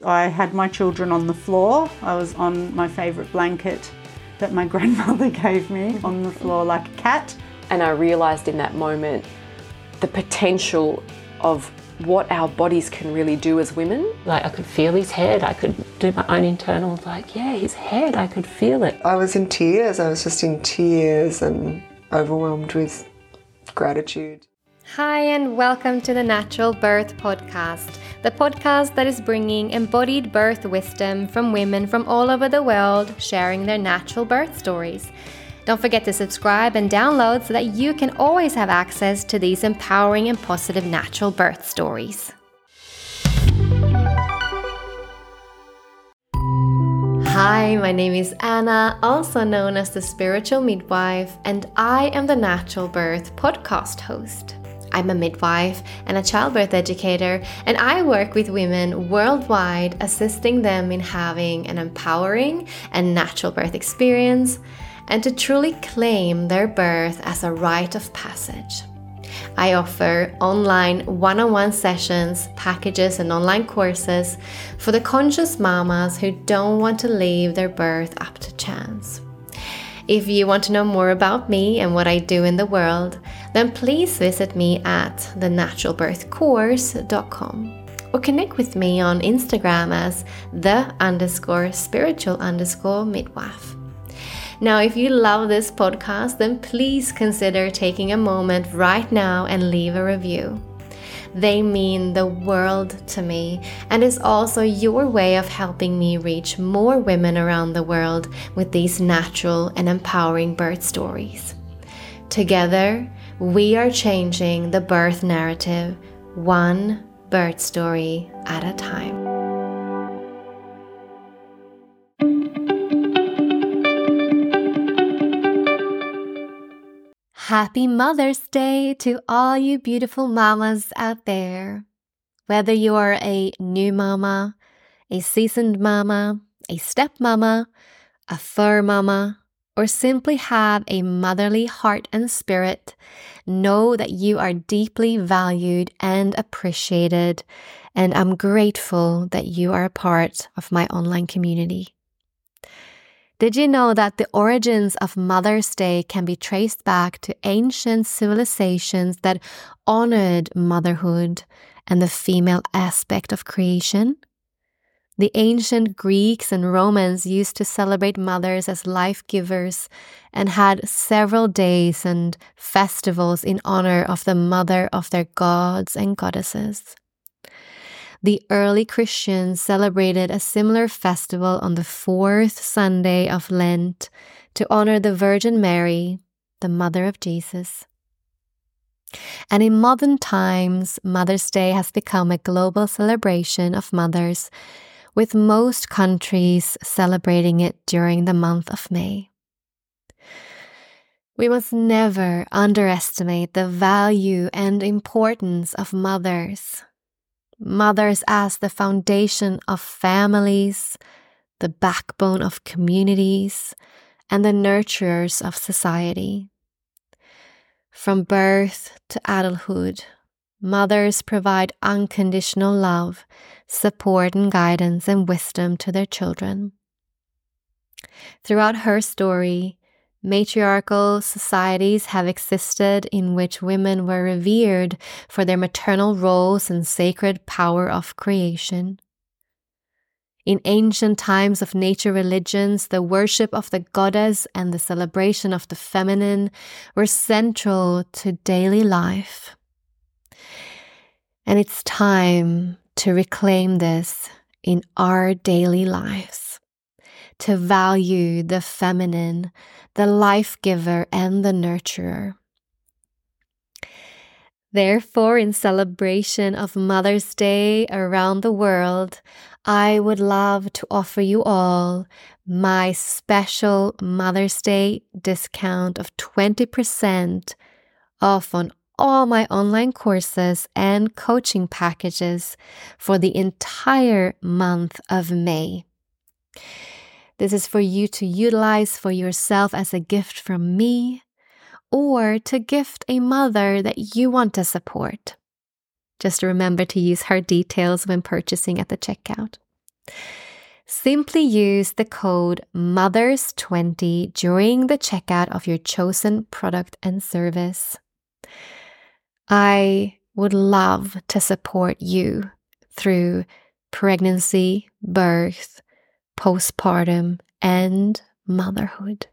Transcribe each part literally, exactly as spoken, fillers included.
I had my children on the floor. I was on my favourite blanket that my grandmother gave me on the floor like a cat. And I realised in that moment the potential of what our bodies can really do as women. Like I could feel his head, I could do my own internal, like, yeah, his head, I could feel it. I was in tears, I was just in tears and overwhelmed with gratitude. Hi and welcome to the Natural Birth Podcast, the podcast that is bringing embodied birth wisdom from women from all over the world sharing their natural birth stories. Don't forget to subscribe and download so that you can always have access to these empowering and positive natural birth stories. Hi, my name is Anna, also known as the Spiritual Midwife, and I am the Natural Birth Podcast host. I'm a midwife and a childbirth educator, and I work with women worldwide, assisting them in having an empowering and natural birth experience and to truly claim their birth as a rite of passage. I offer online one-on-one sessions, packages, and online courses for the conscious mamas who don't want to leave their birth up to chance. If you want to know more about me and what I do in the world, then please visit me at the natural birth course dot com or connect with me on Instagram as the underscore spiritual underscore midwife. Now, if you love this podcast, then please consider taking a moment right now and leave a review. They mean the world to me and is also your way of helping me reach more women around the world with these natural and empowering birth stories. Together, we are changing the birth narrative, one birth story at a time. Happy Mother's Day to all you beautiful mamas out there. Whether you are a new mama, a seasoned mama, a step mama, a fur mama, or simply have a motherly heart and spirit, know that you are deeply valued and appreciated, and I'm grateful that you are a part of my online community. Did you know that the origins of Mother's Day can be traced back to ancient civilizations that honored motherhood and the female aspect of creation? The ancient Greeks and Romans used to celebrate mothers as life givers and had several days and festivals in honor of the mother of their gods and goddesses. The early Christians celebrated a similar festival on the fourth Sunday of Lent to honor the Virgin Mary, the mother of Jesus. And in modern times, Mother's Day has become a global celebration of mothers, with most countries celebrating it during the month of May. We must never underestimate the value and importance of mothers. Mothers as the foundation of families, the backbone of communities, and the nurturers of society. From birth to adulthood, mothers provide unconditional love, support and guidance and wisdom to their children. Throughout her story, matriarchal societies have existed in which women were revered for their maternal roles and sacred power of creation. In ancient times of nature religions, the worship of the goddess and the celebration of the feminine were central to daily life. And it's time to reclaim this in our daily lives, to value the feminine, the life giver and the nurturer. Therefore, in celebration of Mother's Day around the world, I would love to offer you all my special Mother's Day discount of twenty percent off on all my online courses and coaching packages for the entire month of May. This is for you to utilize for yourself as a gift from me, or to gift a mother that you want to support. Just remember to use her details when purchasing at the checkout. Simply use the code mothers twenty during the checkout of your chosen product and service. I would love to support you through pregnancy, birth, postpartum, and motherhood.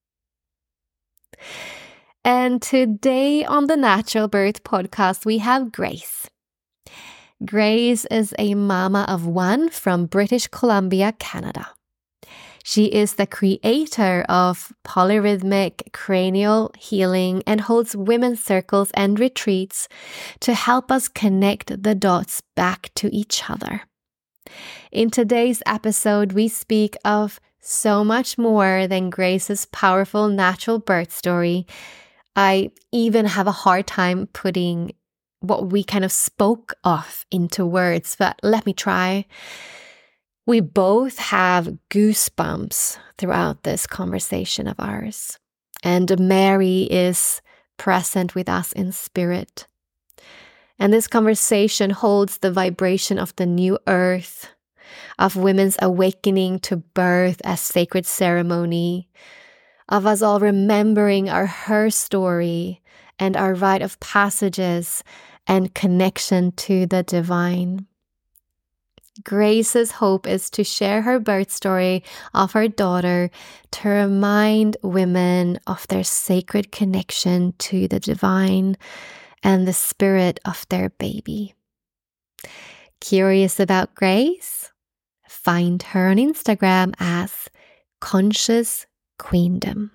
And today on the Natural Birth Podcast, we have Grace. Grace is a mama of one from British Columbia, Canada. She is the creator of polyrhythmic cranial healing and holds women's circles and retreats to help us connect the dots back to each other. In today's episode, we speak of so much more than Grace's powerful natural birth story. I even have a hard time putting what we kind of spoke of into words, but let me try. We both have goosebumps throughout this conversation of ours. And Mary is present with us in spirit. And this conversation holds the vibration of the new earth, of women's awakening to birth as sacred ceremony, of us all remembering our her story and our rite of passages and connection to the divine. Grace's hope is to share her birth story of her daughter to remind women of their sacred connection to the divine and the spirit of their baby. Curious about Grace? Find her on Instagram as Conscious Queendom.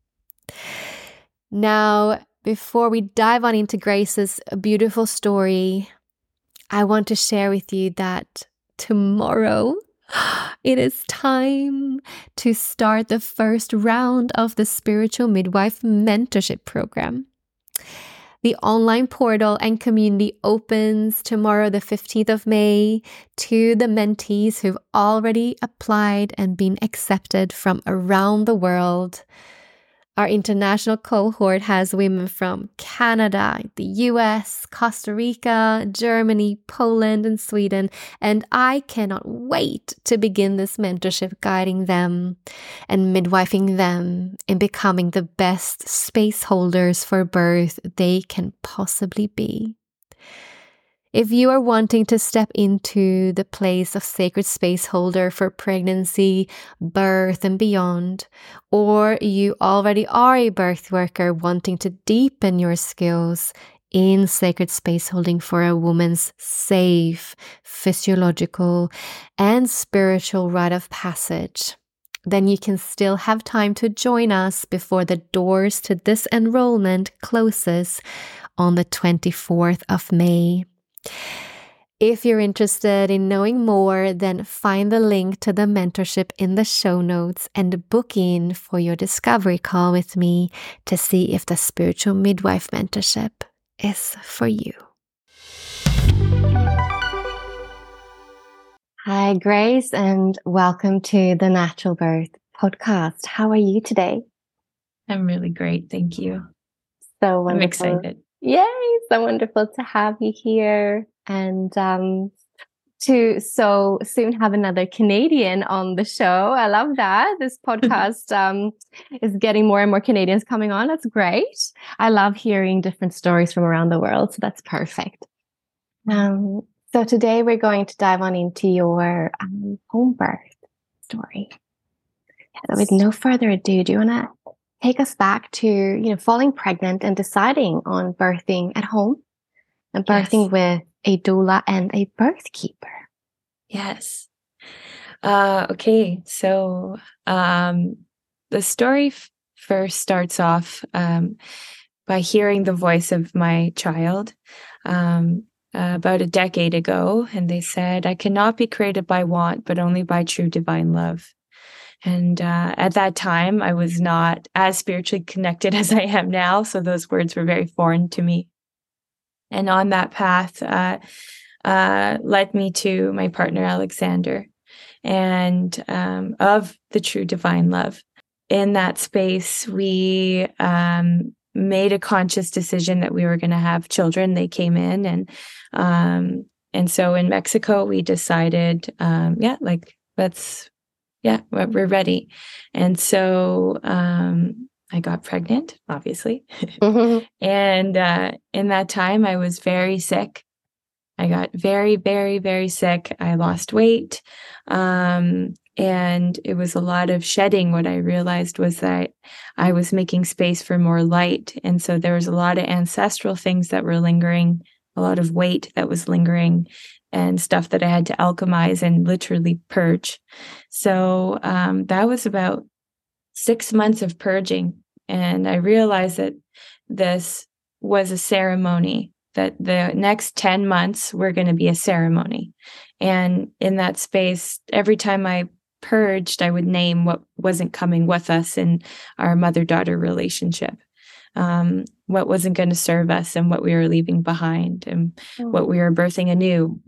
Now, before we dive on into Grace's beautiful story, I want to share with you that tomorrow it is time to start the first round of the Spiritual Midwife Mentorship Program. The online portal and community opens tomorrow, the fifteenth of May, to the mentees who've already applied and been accepted from around the world. Our international cohort has women from Canada, the U S, Costa Rica, Germany, Poland, and Sweden. And I cannot wait to begin this mentorship, guiding them and midwifing them in becoming the best space holders for birth they can possibly be. If you are wanting to step into the place of sacred space holder for pregnancy, birth, and beyond, or you already are a birth worker wanting to deepen your skills in sacred space holding for a woman's safe, physiological, and spiritual rite of passage, then you can still have time to join us before the doors to this enrollment closes on the twenty-fourth of May. If you're interested in knowing more, then find the link to the mentorship in the show notes and book in for your discovery call with me to see if the Spiritual Midwife Mentorship is for you. Hi, Grace, and welcome to the Natural Birth Podcast. How are you today? I'm really great. Thank you. So wonderful. I'm excited. Yay, so wonderful to have you here and um, to so soon have another Canadian on the show. I love that. This podcast um, is getting more and more Canadians coming on. That's great. I love hearing different stories from around the world, so that's perfect. Um, so today we're going to dive on into your um, home birth story. So with no further ado, do you want to take us back to, you know, falling pregnant and deciding on birthing at home and birthing yes. with a doula and a birth keeper? Yes. Uh, okay. So um, the story f- first starts off um, by hearing the voice of my child um, uh, about a decade ago. And they said, "I cannot be created by want, but only by true divine love." And uh, at that time, I was not as spiritually connected as I am now. So those words were very foreign to me. And on that path uh, uh, led me to my partner, Alexander, and um, of the true divine love. In that space, we um, made a conscious decision that we were going to have children. They came in and um, and so in Mexico, we decided, um, yeah, like, let's, yeah, we're ready. And so um, I got pregnant, obviously. Mm-hmm. And uh, in that time, I was very sick. I got very, very, very sick. I lost weight. Um, and it was a lot of shedding. What I realized was that I was making space for more light. And so there was a lot of ancestral things that were lingering, a lot of weight that was lingering, and stuff that I had to alchemize and literally purge. So um, that was about six months of purging. And I realized that this was a ceremony, that the next ten months were going to be a ceremony. And in that space, every time I purged, I would name what wasn't coming with us in our mother-daughter relationship, um, what wasn't going to serve us, and what we were leaving behind, and oh. what we were birthing anew.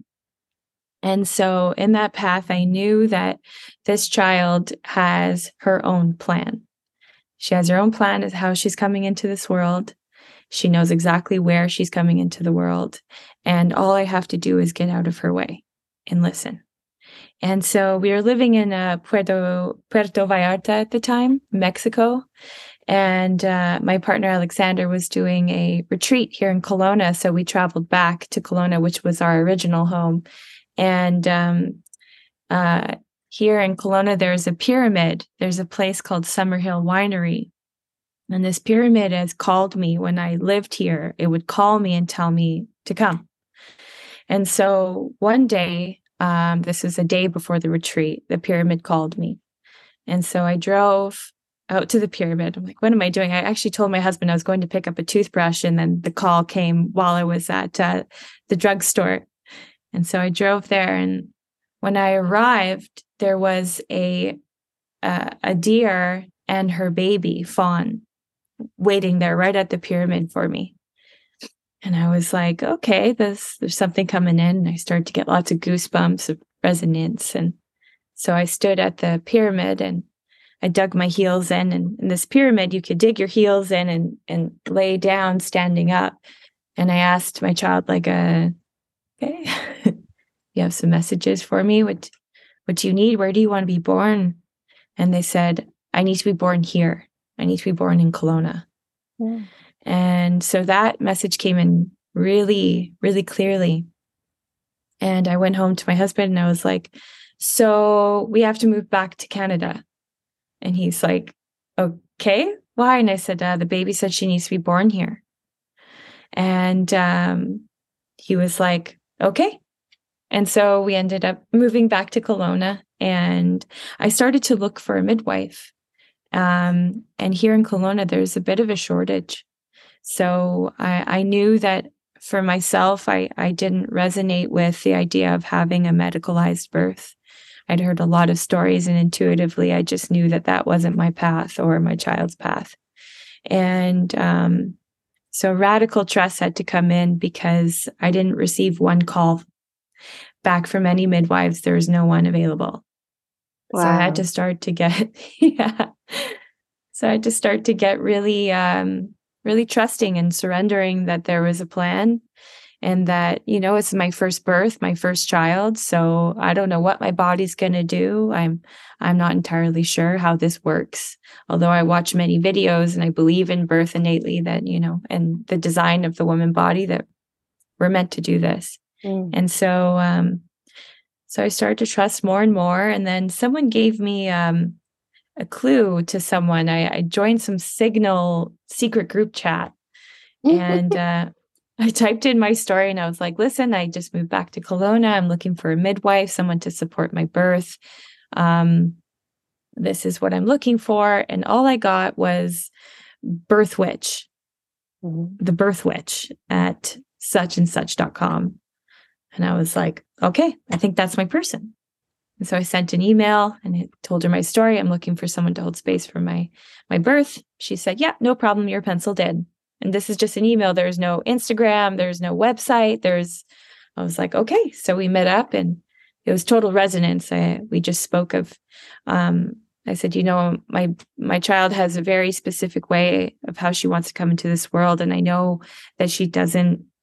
And so in that path, I knew that this child has her own plan. She has her own plan as how she's coming into this world. She knows exactly where she's coming into the world. And all I have to do is get out of her way and listen. And so we were living in uh, Puerto, Puerto Vallarta at the time, Mexico. And uh, my partner, Alexander, was doing a retreat here in Kelowna. So we traveled back to Kelowna, which was our original home. And um, uh, here in Kelowna, there's a pyramid. There's a place called Summerhill Winery. And this pyramid has called me when I lived here. It would call me and tell me to come. And so one day, um, this was a day before the retreat, the pyramid called me. And so I drove out to the pyramid. I'm like, what am I doing? I actually told my husband I was going to pick up a toothbrush, and then the call came while I was at uh, the drugstore. And so I drove there, and when I arrived, there was a uh, a deer and her baby fawn waiting there right at the pyramid for me. And I was like, okay, this, there's something coming in. And I started to get lots of goosebumps of resonance. And so I stood at the pyramid and I dug my heels in. And in this pyramid, you could dig your heels in and, and lay down standing up. And I asked my child, like, uh, okay, you have some messages for me? What, what do you need? Where do you want to be born? And they said, I need to be born here. I need to be born in Kelowna. Yeah. And so that message came in really, really clearly. And I went home to my husband and I was like, so we have to move back to Canada. And he's like, okay, why? And I said, uh, the baby said she needs to be born here. And um, he was like, okay. And so we ended up moving back to Kelowna, and I started to look for a midwife. Um, and here in Kelowna, there's a bit of a shortage. So I, I knew that for myself, I, I didn't resonate with the idea of having a medicalized birth. I'd heard a lot of stories, and intuitively, I just knew that that wasn't my path or my child's path. And um, so radical trust had to come in, because I didn't receive one call back from any midwives. There was no one available. Wow. So I had to start to get, yeah. So I had to start to get really, um, really trusting and surrendering that there was a plan, and that, you know, it's my first birth, my first child. So I don't know what my body's going to do. I'm, I'm not entirely sure how this works. Although I watch many videos and I believe in birth innately, that, you know, and the design of the woman body, that we're meant to do this. Mm. And so, um, so I started to trust more and more. And then someone gave me, um, a clue to someone. I, I joined some Signal secret group chat, and, uh, I typed in my story and I was like, listen, I just moved back to Kelowna. I'm looking for a midwife, someone to support my birth. Um, this is what I'm looking for. And all I got was Birth Witch, mm-hmm. the Birth Witch at such and such dot com. And I was like, okay, I think that's my person. And so I sent an email and I told her my story. I'm looking for someone to hold space for my, my birth. She said, yeah, no problem. You're penciled in. And this is just an email. There's no Instagram. There's no website. There's, I was like, okay. So we met up and it was total resonance. I, we just spoke of, um, I said, you know, my, my child has a very specific way of how she wants to come into this world. And I know that she doesn't,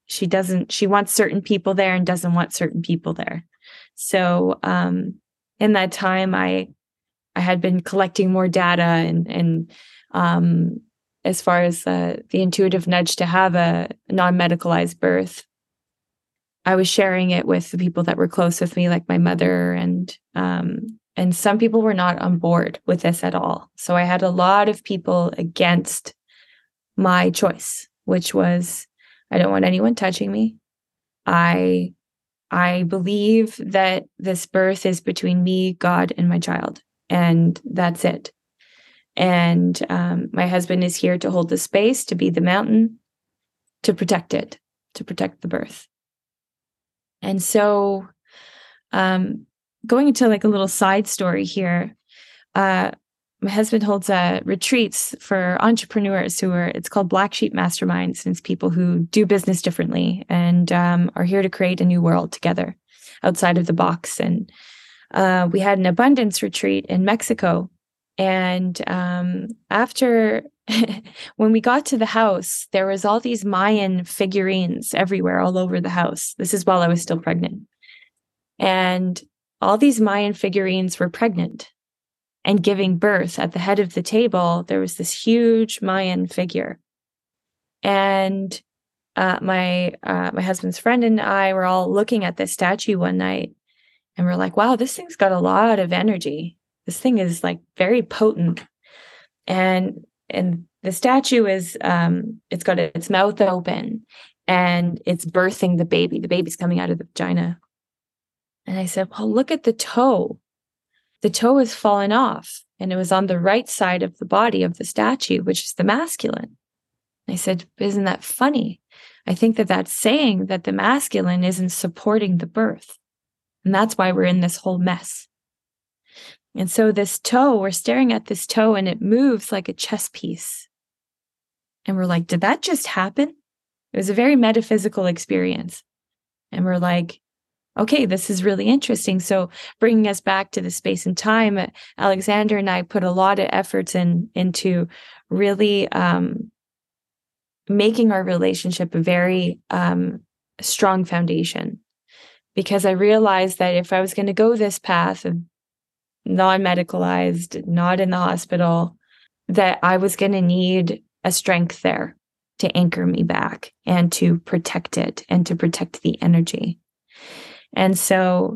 she doesn't, she wants certain people there and doesn't want certain people there. So um, in that time, I I had been collecting more data and, and um, as far as uh, the intuitive nudge to have a non-medicalized birth, I was sharing it with the people that were close with me, like my mother, and um, and some people were not on board with this at all. So I had a lot of people against my choice, which was, I don't want anyone touching me. I I believe that this birth is between me, God, and my child, and that's it. And um, my husband is here to hold the space, to be the mountain, to protect it, to protect the birth. And so um, going into like a little side story here, uh, my husband holds uh, retreats for entrepreneurs who are, it's called Black Sheep Masterminds, and it's people who do business differently and um, are here to create a new world together outside of the box. And uh, we had an abundance retreat in Mexico. And um, after, when we got to the house, there was all these Mayan figurines everywhere, all over the house. This is while I was still pregnant. And all these Mayan figurines were pregnant and giving birth. At the head of the table, there was this huge Mayan figure. And uh, my uh, my husband's friend and I were all looking at this statue one night, and we're like, wow, this thing's got a lot of energy. This thing is like very potent. And and the statue is, um, it's got its mouth open and it's birthing the baby. The baby's coming out of the vagina. And I said, well, look at the toe. The toe has fallen off, and it was on the right side of the body of the statue, which is the masculine. I said, isn't that funny? I think that that's saying that the masculine isn't supporting the birth. And that's why we're in this whole mess. And so this toe, we're staring at this toe, and it moves like a chess piece. And we're like, did that just happen? It was a very metaphysical experience. And we're like, okay, this is really interesting. So bringing us back to the space and time, Alexander and I put a lot of efforts in into really um, making our relationship a very um, strong foundation. Because I realized that if I was going to go this path of non-medicalized, not in the hospital, that I was going to need a strength there to anchor me back and to protect it and to protect the energy. And so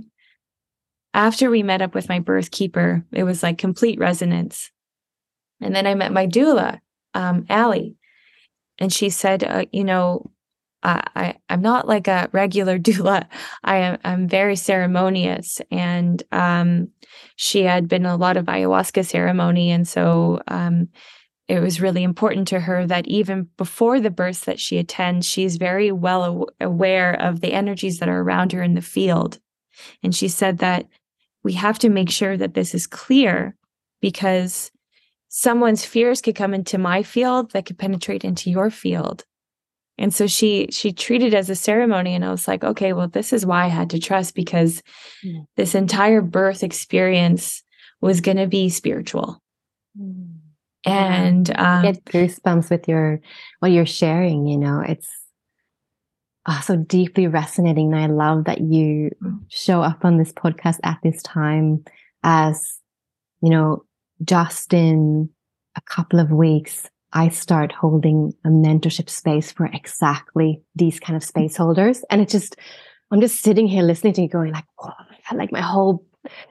after we met up with my birth keeper, it was like complete resonance. And then I met my doula, um, Allie, and she said, uh, you know, uh, I, I'm not like a regular doula. I am I'm very ceremonious. And um, she had been a lot of ayahuasca ceremony. And so um, it was really important to her that even before the births that she attends, she's very well aw- aware of the energies that are around her in the field. And she said that we have to make sure that this is clear, because someone's fears could come into my field that could penetrate into your field. And so she she treated it as a ceremony, and I was like, okay, well, this is why I had to trust, because mm. this entire birth experience was going to be spiritual. Mm. And um, I get goosebumps with your what you're sharing. You know, it's oh, so deeply resonating. And I love that you show up on this podcast at this time, as you know, just in a couple of weeks, I start holding a mentorship space for exactly these kind of space holders. And it just, I'm just sitting here listening to you going like, oh, like my whole,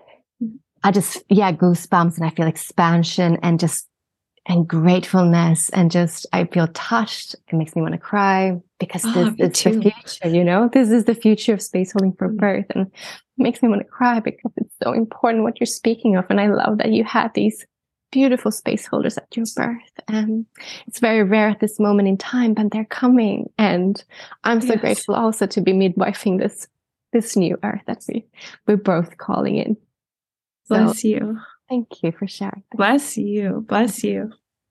I just, yeah, goosebumps, and I feel expansion and just, and gratefulness, and just, I feel touched. It makes me want to cry, because oh, this is the future, you know, this is the future of space holding for birth. And it makes me want to cry because it's so important what you're speaking of. And I love that you had these beautiful space holders at your birth. And it's very rare at this moment in time, but they're coming. And I'm so yes. grateful also to be midwifing this, this new earth that we, we're both calling in. Bless so, you. Thank you for sharing. Bless you. Bless you.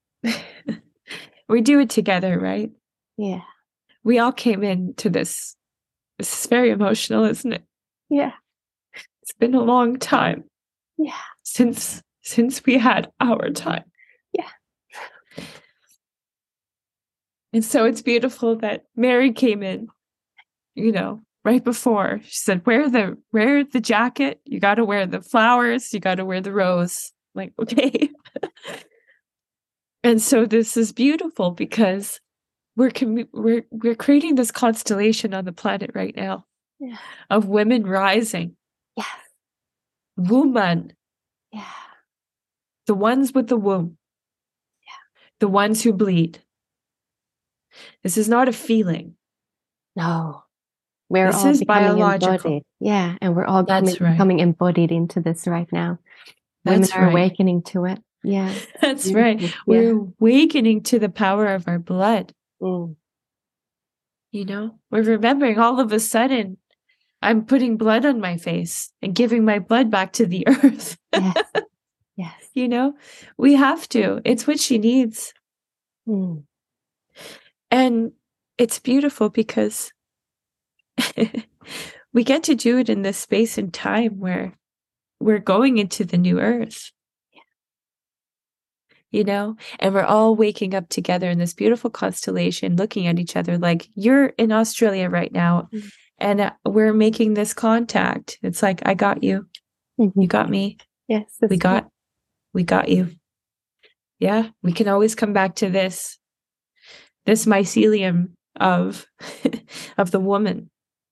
We do it together, right? Yeah. We all came into this. This is very emotional, isn't it? Yeah. It's been a long time. Yeah. Since since we had our time. Yeah. And so it's beautiful that Mary came in you know, right before. She said, wear the wear the jacket. You got to wear the flowers. You got to wear the rose. I'm like, okay. And so this is beautiful because we're commu- we're we're creating this constellation on the planet right now Yeah. of women rising. Yes. Woman, Yeah. the ones with the womb. Yeah. The ones who bleed. This is not a feeling. No. We're This all is becoming biological. embodied. Yeah. And we're all That's coming, right. becoming embodied into this right now. Women That's are right. awakening to it. Yeah. That's Beautiful. right. Yeah. We're awakening to the power of our blood. Mm. You know, we're remembering all of a sudden I'm putting blood on my face and giving my blood back to the earth. Yes. Yes. You know, we have to. It's what she needs. Mm. And it's beautiful because we get to do it in this space and time where we're going into the new earth. You know, and we're all waking up together in this beautiful constellation, looking at each other like you're in Australia right now. Mm-hmm. And uh, we're making this contact. It's like, I got you. Mm-hmm. You got me. Yes. We got, cool. we got you. Yeah. We can always come back to this, this mycelium of, of the woman.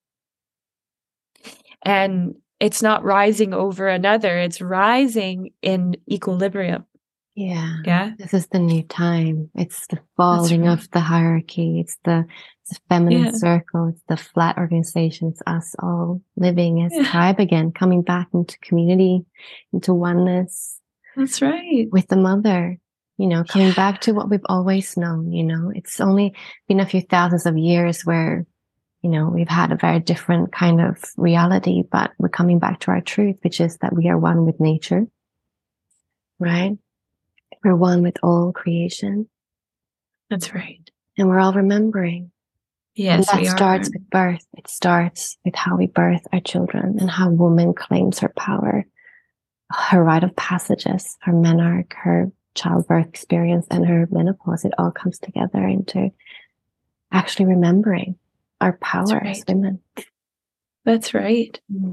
And it's not rising over another. It's rising in equilibrium. Yeah. Yeah. This is the new time. It's the falling right. of the hierarchy. It's the, it's the feminine yeah. circle. It's the flat organization. It's us all living as yeah. tribe again, coming back into community, into oneness. That's right. With the mother, you know, coming yeah. back to what we've always known, you know, it's only been a few thousands of years where, you know, we've had a very different kind of reality, but we're coming back to our truth, which is that we are one with nature, right? We're one with all creation. That's right. And we're all remembering. Yes, and that we starts are. with birth. It starts with how we birth our children and how woman claims her power, her rite of passages, her menarche, her childbirth experience, and her menopause. It all comes together into actually remembering our power right. as women. That's right. Mm-hmm.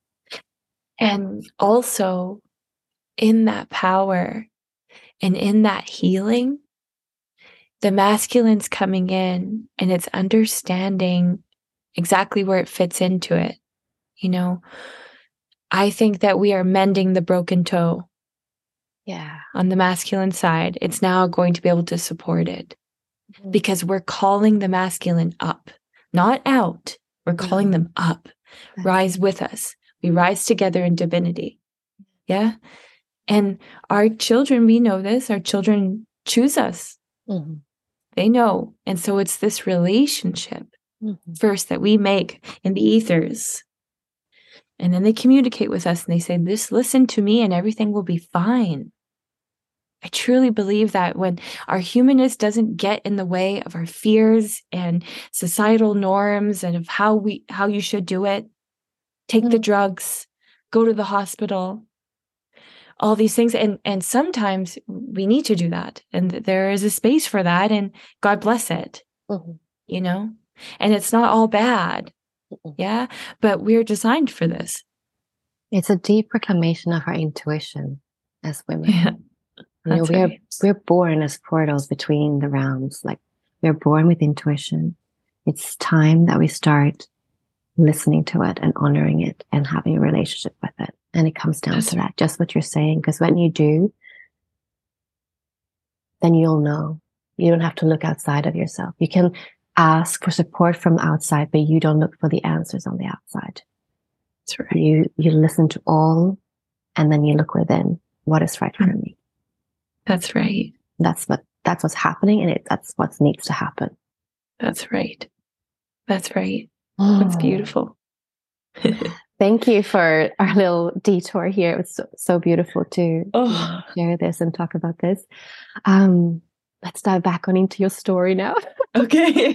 And also in that power, and in that healing, the masculine's coming in and it's understanding exactly where it fits into it. You know, I think that we are mending the broken toe. Yeah. On the masculine side, it's now going to be able to support it mm-hmm. because we're calling the masculine up, not out. We're mm-hmm. calling them up. That's rise with us. We rise together in divinity. Yeah. And our children, we know this, our children choose us. Mm-hmm. They know. And so it's this relationship mm-hmm. first that we make in the ethers. And then they communicate with us and they say, this, listen to me and everything will be fine. I truly believe that when our humanness doesn't get in the way of our fears and societal norms and of how we, how you should do it, take mm-hmm. the drugs, go to the hospital, all these things. And, and sometimes we need to do that. And there is a space for that. And God bless it, mm-hmm. you know, and it's not all bad. Mm-hmm. Yeah. But we're designed for this. It's a deep reclamation of our intuition as women. Yeah, you know, we're, right. we're born as portals between the realms. Like we're born with intuition. It's time that we start listening to it and honoring it and having a relationship with it. And it comes down That's to that, just what you're saying. Because when you do, then you'll know. You don't have to look outside of yourself. You can ask for support from outside, but you don't look for the answers on the outside. That's right. You, you listen to all, and then you look within. What is right for me? That's right. That's what, that's what's happening. And it, that's what needs to happen. That's right. That's right. Oh. That's beautiful. Thank you for our little detour here. It was so, so beautiful to oh. share this and talk about this. Um, let's dive back on into your story now. Okay.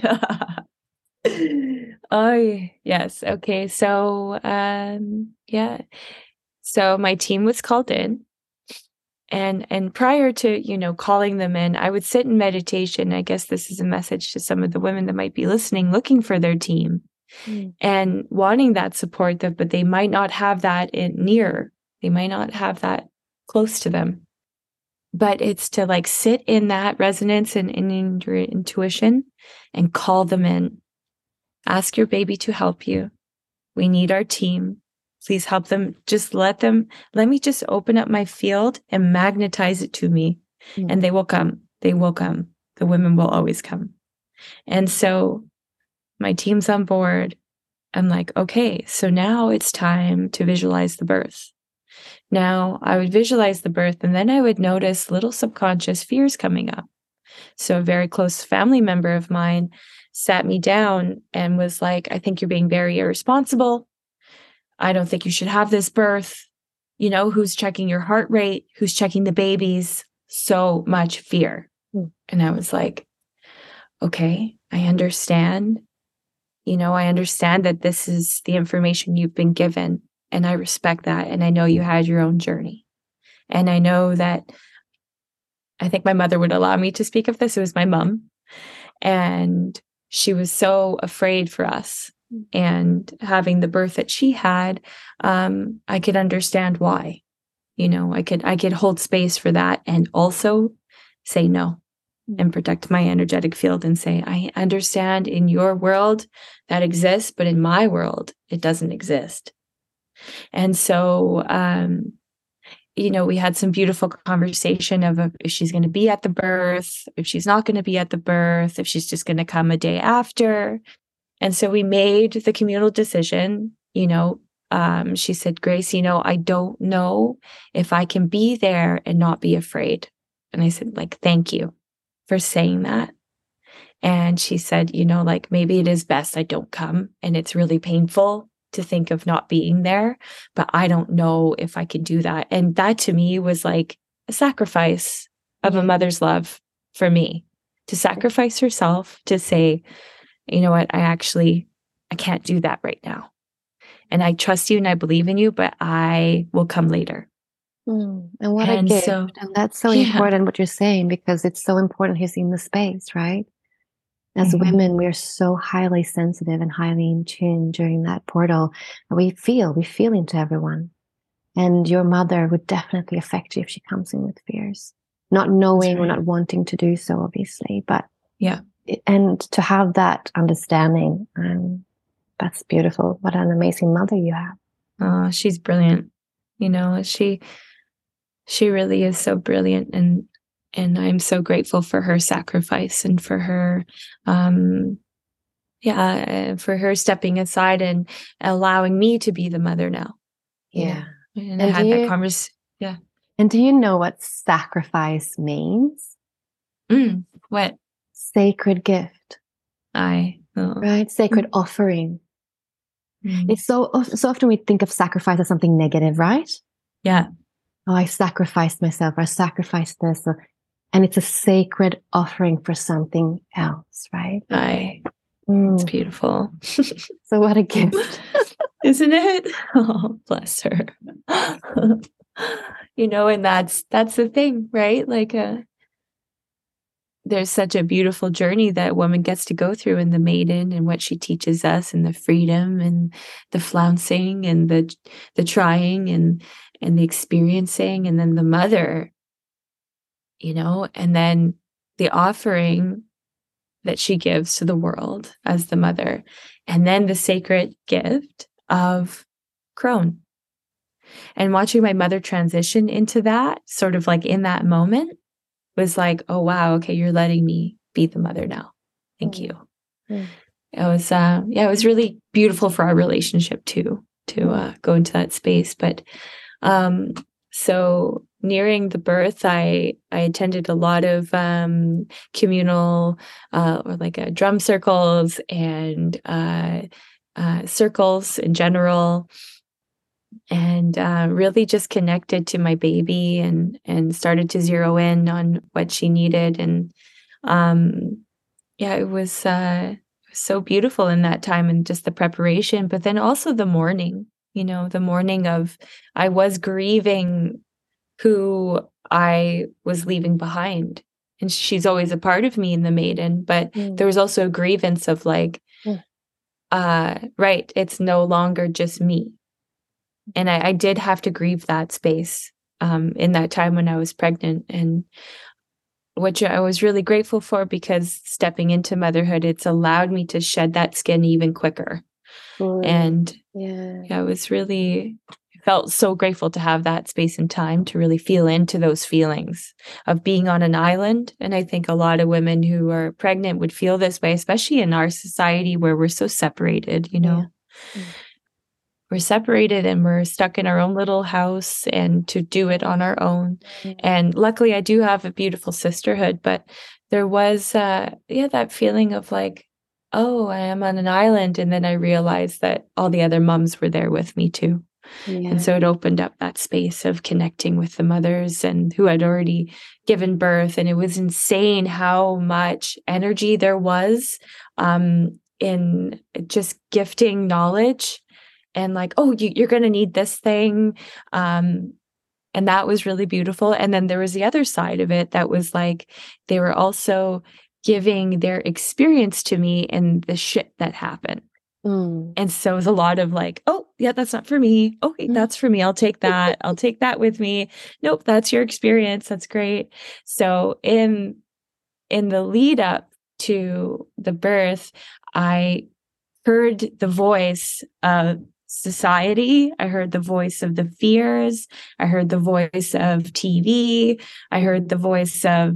Oh, yes. Okay. So, um, yeah. So my team was called in. And and prior to, you know, calling them in, I would sit in meditation. I guess this is a message to some of the women that might be listening, looking for their team. mm. and wanting that support, that, but they might not have that in, near. They might not have that close to them. But it's to like sit in that resonance and, and in your intuition and call them in. Ask your baby to help you. We need our team. Please help them. Just let them, let me just open up my field and magnetize it to me. Mm. And they will come. They will come. The women will always come. And so my team's on board. I'm like, okay, so now it's time to visualize the birth. Now I would visualize the birth, and then I would notice little subconscious fears coming up. So a very close family member of mine sat me down and was like, I think you're being very irresponsible. I don't think you should have this birth. You know, who's checking your heart rate? Who's checking the babies? So much fear. Mm. And I was like, okay, I understand. You know, I understand that this is the information you've been given. And I respect that. And I know you had your own journey. And I know that I think my mother would allow me to speak of this. It was my mom. And she was so afraid for us. And having the birth that she had, um, I could understand why. You know, I could I could hold space for that and also say no and protect my energetic field and say, I understand in your world that exists, but in my world, it doesn't exist. And so, um, you know, we had some beautiful conversation of if she's going to be at the birth, if she's not going to be at the birth, if she's just going to come a day after. And so we made the communal decision, you know, um, she said, Grace, you know, I don't know if I can be there and not be afraid. And I said, like, thank you for saying that. And she said, you know, like, maybe it is best I don't come. And it's really painful to think of not being there, but I don't know if I can do that. And that to me was like a sacrifice of a mother's love for me, to sacrifice herself, to say, you know what, I actually, I can't do that right now. And I trust you and I believe in you, but I will come later. Mm, and what and a gift. So, and that's so yeah. important what you're saying, because it's so important who's in the space, right? As mm-hmm. women, we're so highly sensitive and highly in tune during that portal. And we feel, we feel into everyone. And your mother would definitely affect you if she comes in with fears. Not knowing right. or not wanting to do so, obviously. But yeah. And to have that understanding, um, that's beautiful. What an amazing mother you have. Oh, she's brilliant. You know, she she really is so brilliant. And And I'm so grateful for her sacrifice and for her, um, yeah, for her stepping aside and allowing me to be the mother now. Yeah. And, and I had you, that conversation. Yeah. And do you know what sacrifice means? Mm, what? Sacred gift. I. Oh. Right? Sacred mm. offering. Mm. It's so, so often we think of sacrifice as something negative, right? Yeah. Oh, I sacrificed myself, or I sacrificed this, or and it's a sacred offering for something else, right? Aye. Mm. It's beautiful. So what a gift. Isn't it? Oh, bless her. You know, and that's that's the thing, right? Like uh, there's such a beautiful journey that a woman gets to go through in the maiden and what she teaches us, and the freedom and the flouncing and the the trying and and the experiencing, and then the mother, you know, and then the offering that she gives to the world as the mother, and then the sacred gift of crone. And watching my mother transition into that, sort of like in that moment, was like, oh, wow, okay, you're letting me be the mother now. Thank you. Mm. It was, uh, yeah, it was really beautiful for our relationship too, to uh, go into that space. But um, so nearing the birth, I, I attended a lot of um, communal uh, or like uh, drum circles and uh, uh, circles in general, and uh, really just connected to my baby and and started to zero in on what she needed. And um, yeah, it was, uh, it was so beautiful in that time, and just the preparation, but then also the mourning, you know, the mourning of, I was grieving who I was leaving behind. And she's always a part of me in the maiden, but mm. there was also a grievance of like, mm. uh, right, it's no longer just me. And I, I did have to grieve that space um, in that time when I was pregnant, and which I was really grateful for, because stepping into motherhood, it's allowed me to shed that skin even quicker. Mm. And Yeah. yeah, I was really felt so grateful to have that space and time to really feel into those feelings of being on an island. And I think a lot of women who are pregnant would feel this way, especially in our society where we're so separated, you know. Yeah. Mm. We're separated and we're stuck in our own little house, and to do it on our own. Mm. And luckily I do have a beautiful sisterhood, but there was uh yeah, that feeling of like, oh, I am on an island. And then I realized that all the other moms were there with me too. Yeah. And so it opened up that space of connecting with the mothers and who had already given birth. And it was insane how much energy there was um, in just gifting knowledge and like, oh, you, you're going to need this thing. Um, and that was really beautiful. And then there was the other side of it that was like, they were also giving their experience to me and the shit that happened. Mm. And so it was a lot of like, oh, yeah, that's not for me. Okay, that's for me. I'll take that. I'll take that with me. Nope, that's your experience. That's great. So in in the lead up to the birth, I heard the voice of society. I heard the voice of the fears. I heard the voice of T V. I heard the voice of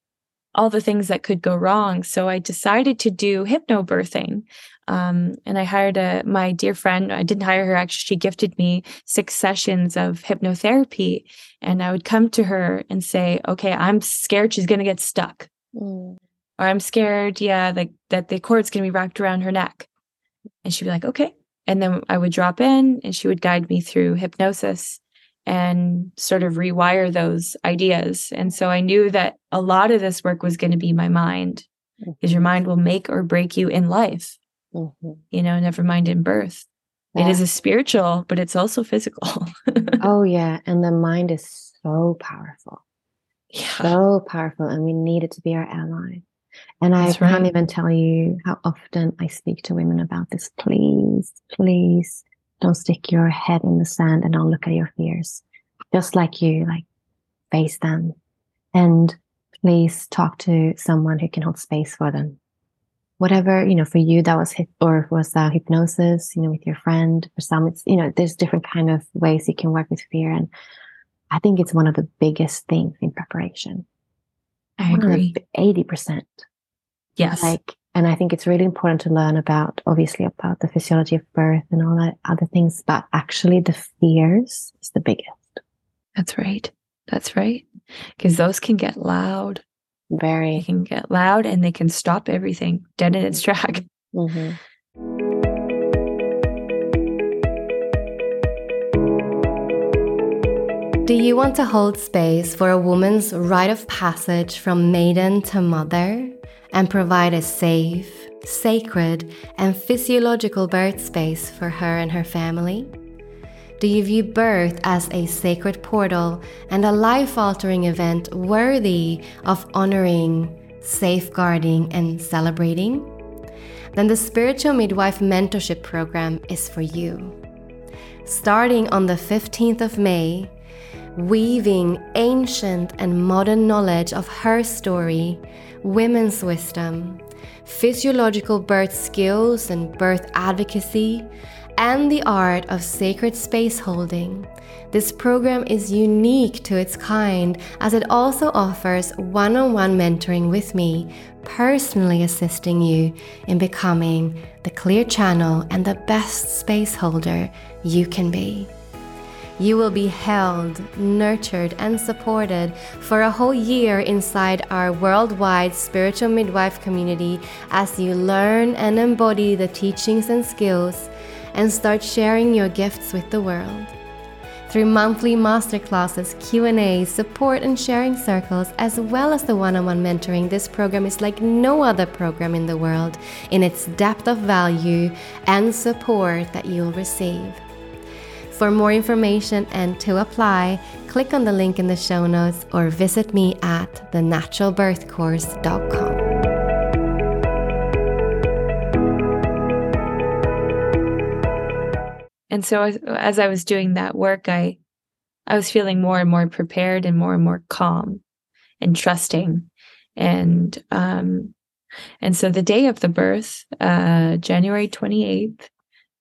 all the things that could go wrong. So I decided to do hypnobirthing. Um, and I hired a, my dear friend. I didn't hire her, actually. She gifted me six sessions of hypnotherapy. And I would come to her and say, okay, I'm scared she's going to get stuck. Mm. Or I'm scared, yeah, like that the cord's going to be wrapped around her neck. And she'd be like, okay. And then I would drop in and she would guide me through hypnosis and sort of rewire those ideas. And so I knew that a lot of this work was going to be my mind, because mm-hmm. your mind will make or break you in life, mm-hmm. you know, never mind in birth. Yeah. It is a spiritual, but it's also physical. Oh, yeah. And the mind is so powerful. Yeah. So powerful. And we need it to be our ally. And I That's can't right. even tell you how often I speak to women about this. Please, please don't stick your head in the sand and don't look at your fears. Just like you, like face them. And please talk to someone who can hold space for them. Whatever, you know, for you that was hip or was uh, hypnosis, you know, with your friend. For some, it's, you know, there's different kind of ways you can work with fear. And I think it's one of the biggest things in preparation. I agree. eighty percent. Yes. Like, and I think it's really important to learn about, obviously, about the physiology of birth and all that other things, but actually the fears is the biggest. That's right. That's right. Because those can get loud. Very. They can get loud and they can stop everything dead in its track. Mm-hmm. Do you want to hold space for a woman's rite of passage from maiden to mother and provide a safe, sacred, and physiological birth space for her and her family? Do you view birth as a sacred portal and a life-altering event worthy of honoring, safeguarding, and celebrating? Then the Spiritual Midwife Mentorship Program is for you. Starting on the fifteenth of May, weaving ancient and modern knowledge of her story, women's wisdom, physiological birth skills and birth advocacy, and the art of sacred space holding. This program is unique to its kind as it also offers one-on-one mentoring with me, personally assisting you in becoming the clear channel and the best space holder you can be. You will be held, nurtured, and supported for a whole year inside our worldwide spiritual midwife community as you learn and embody the teachings and skills and start sharing your gifts with the world. Through monthly masterclasses, Q and A's, support and sharing circles, as well as the one-on-one mentoring, this program is like no other program in the world in its depth of value and support that you'll receive. For more information and to apply, click on the link in the show notes or visit me at the natural birth course dot com. and so as, as I was doing that work, I I was feeling more and more prepared and more and more calm and trusting. And um, and so the day of the birth, uh, January twenty-eighth,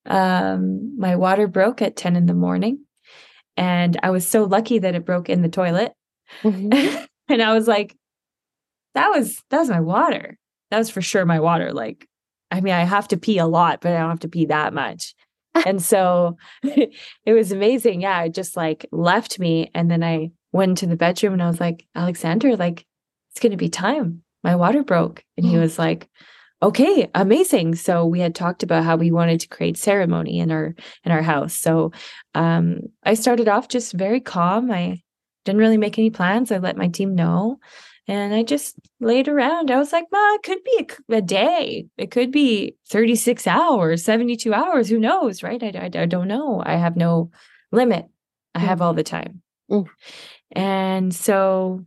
um, my water broke at ten in the morning. And I was so lucky that it broke in the toilet. Mm-hmm. And I was like, that was, that was my water. That was for sure my water. Like, I mean, I have to pee a lot, but I don't have to pee that much. And so it was amazing. Yeah. It just like left me. And then I went into the bedroom and I was like, Alexander, like, it's going to be time. My water broke. And he was like, okay, amazing. So we had talked about how we wanted to create ceremony in our, in our house. So um, I started off just very calm. I didn't really make any plans. I let my team know. And I just laid around. I was like, Ma, it could be a, a day. It could be thirty-six hours, seventy-two hours. Who knows, right? I, I, I don't know. I have no limit. I have all the time. Mm. And so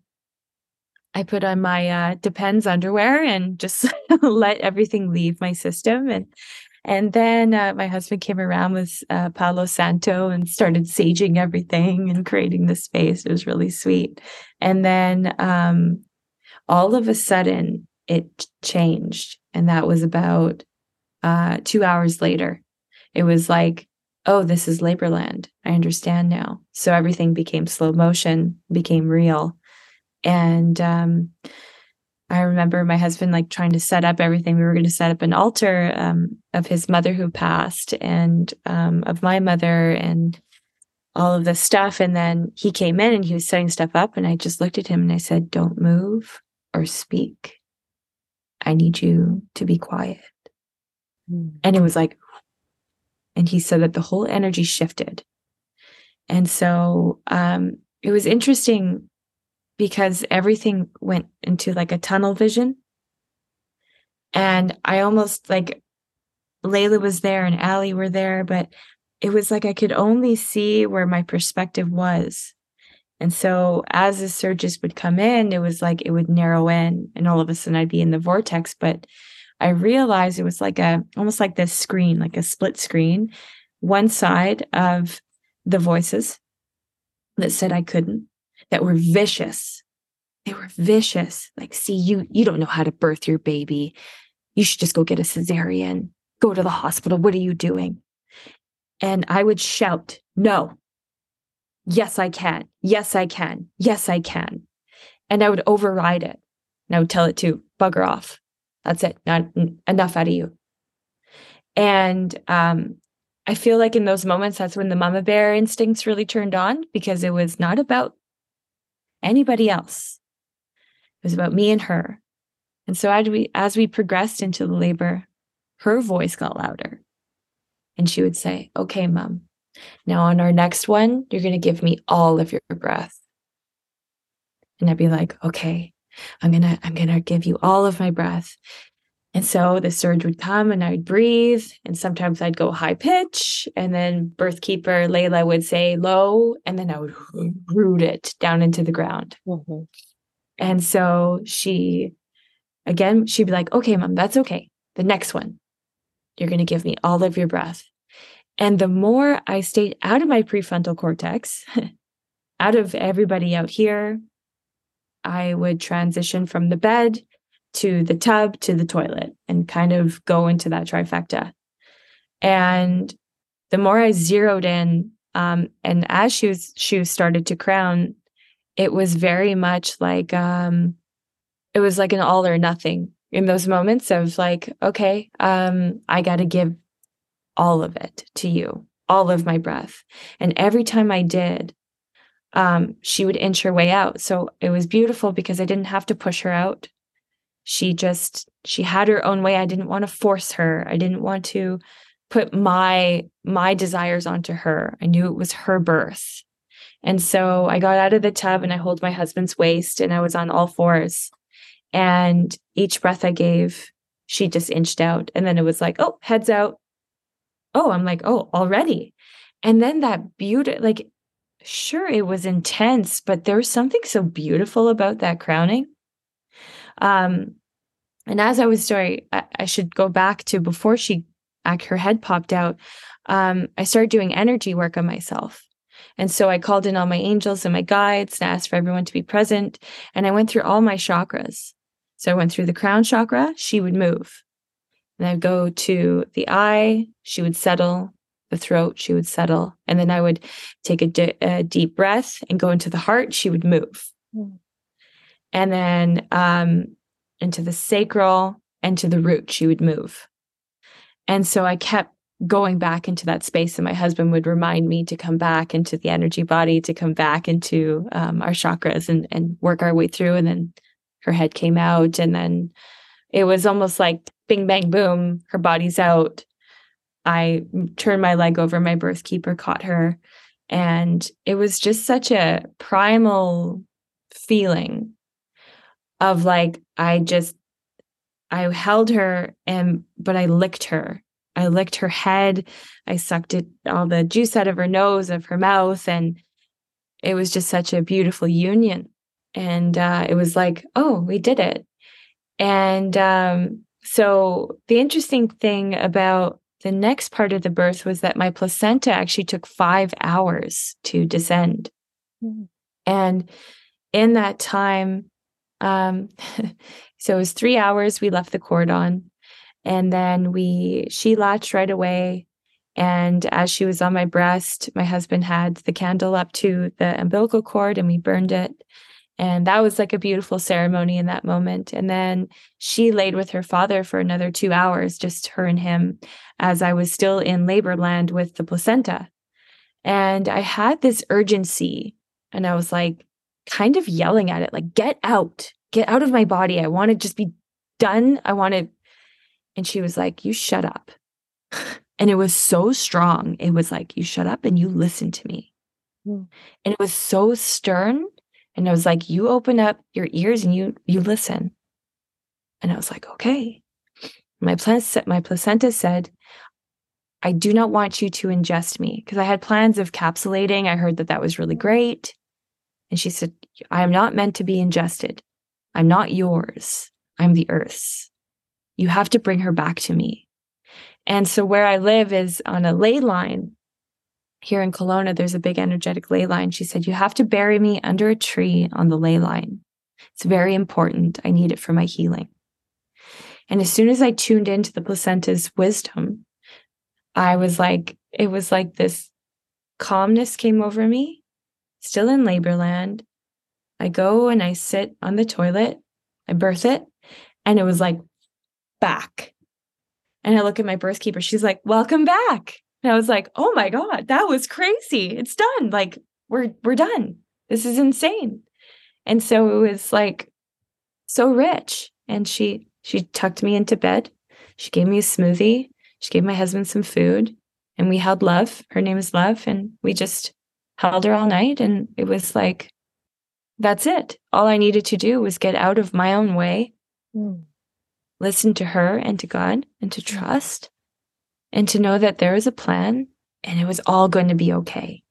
I put on my uh, Depends underwear and just let everything leave my system. And and then uh, my husband came around with uh, Palo Santo and started saging everything and creating the space. It was really sweet. And then um, all of a sudden, it changed. And that was about uh, two hours later. It was like, oh, this is Laborland. I understand now. So everything became slow motion, became real. And um, I remember my husband like trying to set up everything. We were going to set up an altar um, of his mother who passed and um, of my mother and all of this stuff. And then he came in and he was setting stuff up. And I just looked at him and I said, don't move or speak. I need you to be quiet. Mm. And it was like, and he said that the whole energy shifted. And so um, it was interesting because everything went into like a tunnel vision. And I almost like, Layla was there and Allie were there, but it was like I could only see where my perspective was. And so as the surges would come in, it was like it would narrow in and all of a sudden I'd be in the vortex. But I realized it was like a, almost like this screen, like a split screen. One side of the voices that said I couldn't, that were vicious. They were vicious. Like, see, you, you don't know how to birth your baby. You should just go get a cesarean. Go to the hospital. What are you doing? And I would shout, no. Yes, I can. Yes, I can. Yes, I can. And I would override it. And I would tell it to bugger off. That's it. Not enough out of you. And um, I feel like in those moments, that's when the mama bear instincts really turned on because it was not about anybody else. It was about me and her. And so as we, as we progressed into the labor, her voice got louder. And she would say, okay, Mom, now on our next one, you're going to give me all of your breath. And I'd be like, okay, I'm going to, I'm going to give you all of my breath. And so the surge would come and I'd breathe. And sometimes I'd go high pitch. And then birth keeper Layla would say low. And then I would root it down into the ground. Mm-hmm. And so she, again, she'd be like, okay, Mom, that's okay. The next one, you're going to give me all of your breath. And the more I stayed out of my prefrontal cortex, out of everybody out here, I would transition from the bed to the tub to the toilet and kind of go into that trifecta. And the more I zeroed in, um, and as she was, she started to crown, it was very much like, um, it was like an all or nothing in those moments of like, okay, um, I got to give all of it to you, all of my breath. And every time I did, um, she would inch her way out. So it was beautiful because I didn't have to push her out. She just, she had her own way. I didn't want to force her. I didn't want to put my, my desires onto her. I knew it was her birth. And so I got out of the tub and I held my husband's waist and I was on all fours. And each breath I gave, she just inched out. And then it was like, oh, heads out. Oh, I'm like, oh, already. And then that beauty, like, sure, it was intense, but there was something so beautiful about that crowning. Um, and as I was sorry, I, I should go back to before she ac- her head popped out, um, I started doing energy work on myself. And so I called in all my angels and my guides and asked for everyone to be present. And I went through all my chakras. So I went through the crown chakra, she would move. And I'd go to the eye, she would settle. The throat, she would settle. And then I would take a, di- a deep breath and go into the heart, she would move. Mm. And then um, into the sacral and to the root, she would move. And so I kept going back into that space, and my husband would remind me to come back into the energy body, to come back into um, our chakras and, and work our way through. And then her head came out, and then it was almost like bing, bang, boom, her body's out. I turned my leg over, my birth keeper caught her. And it was just such a primal feeling of like, I just, I held her and, but I licked her. I licked her head. I sucked it, all the juice out of her nose, of her mouth. And it was just such a beautiful union. And uh, it was like, oh, we did it. And um, so the interesting thing about the next part of the birth was that my placenta actually took five hours to descend. Mm-hmm. And in that time, um, so it was three hours, we left the cord on. And then we, she latched right away. And as she was on my breast, my husband had the candle up to the umbilical cord and we burned it. And that was like a beautiful ceremony in that moment. And then she laid with her father for another two hours, just her and him, as I was still in labor land with the placenta. And I had this urgency, and I was like kind of yelling at it, like, get out, get out of my body. I want to just be done. I want to. And she was like, you shut up. And it was so strong. It was like, you shut up and you listen to me. Mm. And it was so stern. And I was like, you open up your ears and you you listen. And I was like, okay. My, pla- my placenta said, I do not want you to ingest me, because I had plans of capsulating. I heard that that was really great. And she said, I am not meant to be ingested. I'm not yours. I'm the Earth's. You have to bring her back to me. And so where I live is on a ley line. Here in Kelowna, there's a big energetic ley line. She said, you have to bury me under a tree on the ley line. It's very important. I need it for my healing. And as soon as I tuned into the placenta's wisdom, I was like, it was like this calmness came over me, still in labor land. I go and I sit on the toilet, I birth it, and it was like back. And I look at my birth keeper, she's like, welcome back. And I was like, oh my God, that was crazy. It's done. Like, we're we're done. This is insane. And so it was like so rich. And she she tucked me into bed. She gave me a smoothie. She gave my husband some food. And we held Love. Her name is Love. And we just held her all night. And it was like, that's it. All I needed to do was get out of my own way, mm. listen to her and to God, and to trust. And to know that there is a plan and it was all going to be okay.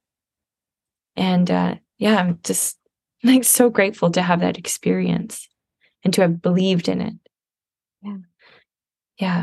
And uh, yeah, I'm just like so grateful to have that experience and to have believed in it. Yeah. Yeah.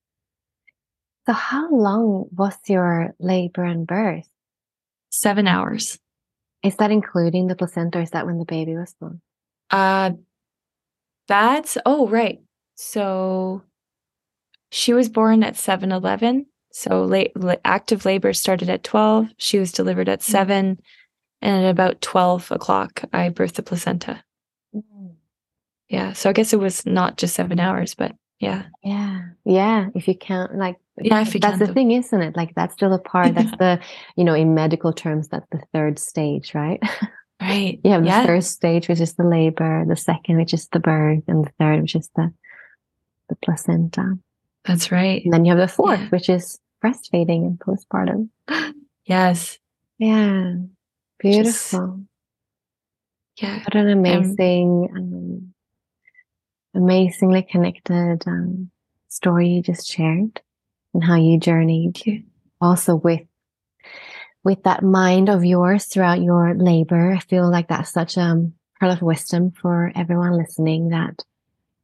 So how long was your labor and birth? Seven hours. Is that including the placenta, or is that when the baby was born? Uh, that's, oh, right. So she was born at seven eleven. So late, active labor started at twelve. She was delivered at seven. Mm-hmm. And at about twelve o'clock, I birthed the placenta. Mm-hmm. Yeah. So I guess it was not just seven hours, but yeah. Yeah. Yeah. If you count, like, yeah, if you that's count the them. thing, isn't it? Like, that's still a part. That's the, you know, in medical terms, that's the third stage, right? Right. You have the yeah. first stage, which is the labor, the second, which is the birth, and the third, which is the, the placenta. That's right. And then you have the fourth, yeah. which is breastfeeding and postpartum. Yes. Yeah. Beautiful. Just, yeah. What an amazing, um, um, amazingly connected um, story you just shared, and how you journeyed you. also with with that mind of yours throughout your labor. I feel like that's such a pearl of wisdom for everyone listening, that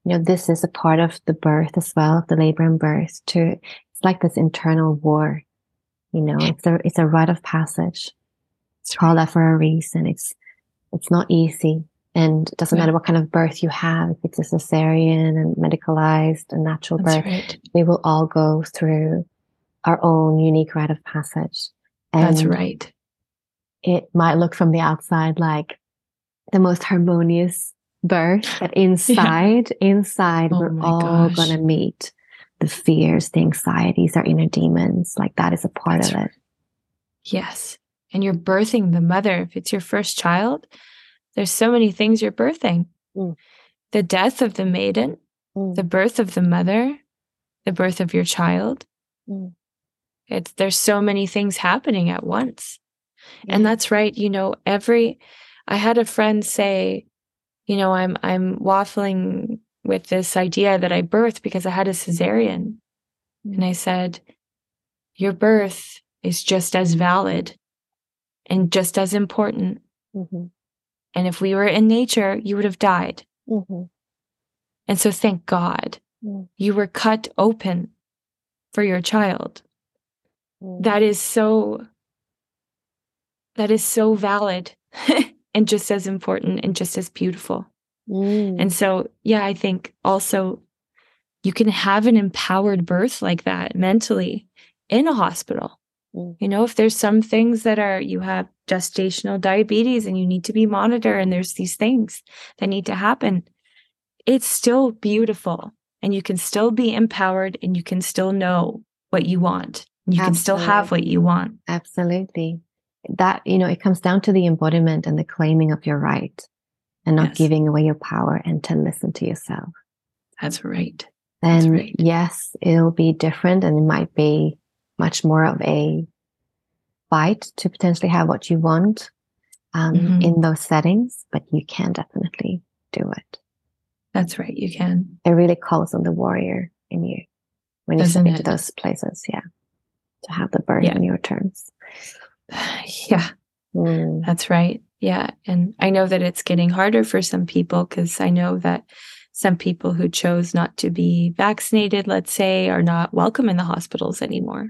you know, this is a part of the birth as well, of the labor and birth. To it's like this internal war. You know, it's a it's a rite of passage. It's called that for a reason. It's it's not easy, and it doesn't Yeah. matter what kind of birth you have. If it's a cesarean and medicalized and natural That's birth, right. we will all go through our own unique rite of passage. And That's right. it might look from the outside like the most harmonious birth, but inside, inside, Oh we're my all gosh. gonna meet the fears, the anxieties, our inner demons. Like that is a part That's of it. right. Yes. And you're birthing the mother. If it's your first child, there's so many things you're birthing. Mm. The death of the maiden, Mm. the birth of the mother, the birth of your child. Mm. It's there's so many things happening at once. And Yeah. that's right. You know, every I had a friend say, you know, I'm I'm waffling with this idea that I birthed because I had a cesarean. Mm. And I said, your birth is just as valid and just as important. Mhm. And if we were in nature, you would have died. Mhm. And so thank God Mm. you were cut open for your child. Mm. That is so, that is so valid and just as important and just as beautiful. Mm. And so, yeah, I think also you can have an empowered birth like that mentally in a hospital. Mm. You know, if there's some things that are, you have gestational diabetes and you need to be monitored and there's these things that need to happen, it's still beautiful and you can still be empowered and you can still know what you want. You can still have what you want. Absolutely. That, you know, it comes down to the embodiment and the claiming of your right and not Yes. giving away your power and to listen to yourself. That's right. That's Then, right. yes, it'll be different and it might be much more of a fight to potentially have what you want um, Mhm. in those settings, but you can definitely do it. That's right. You can. It really calls on the warrior in you when you Doesn't step into it? those places. Yeah. To have the birth Yeah. on your terms. Yeah, Mm. that's right. Yeah. And I know that it's getting harder for some people because I know that some people who chose not to be vaccinated, let's say, are not welcome in the hospitals anymore.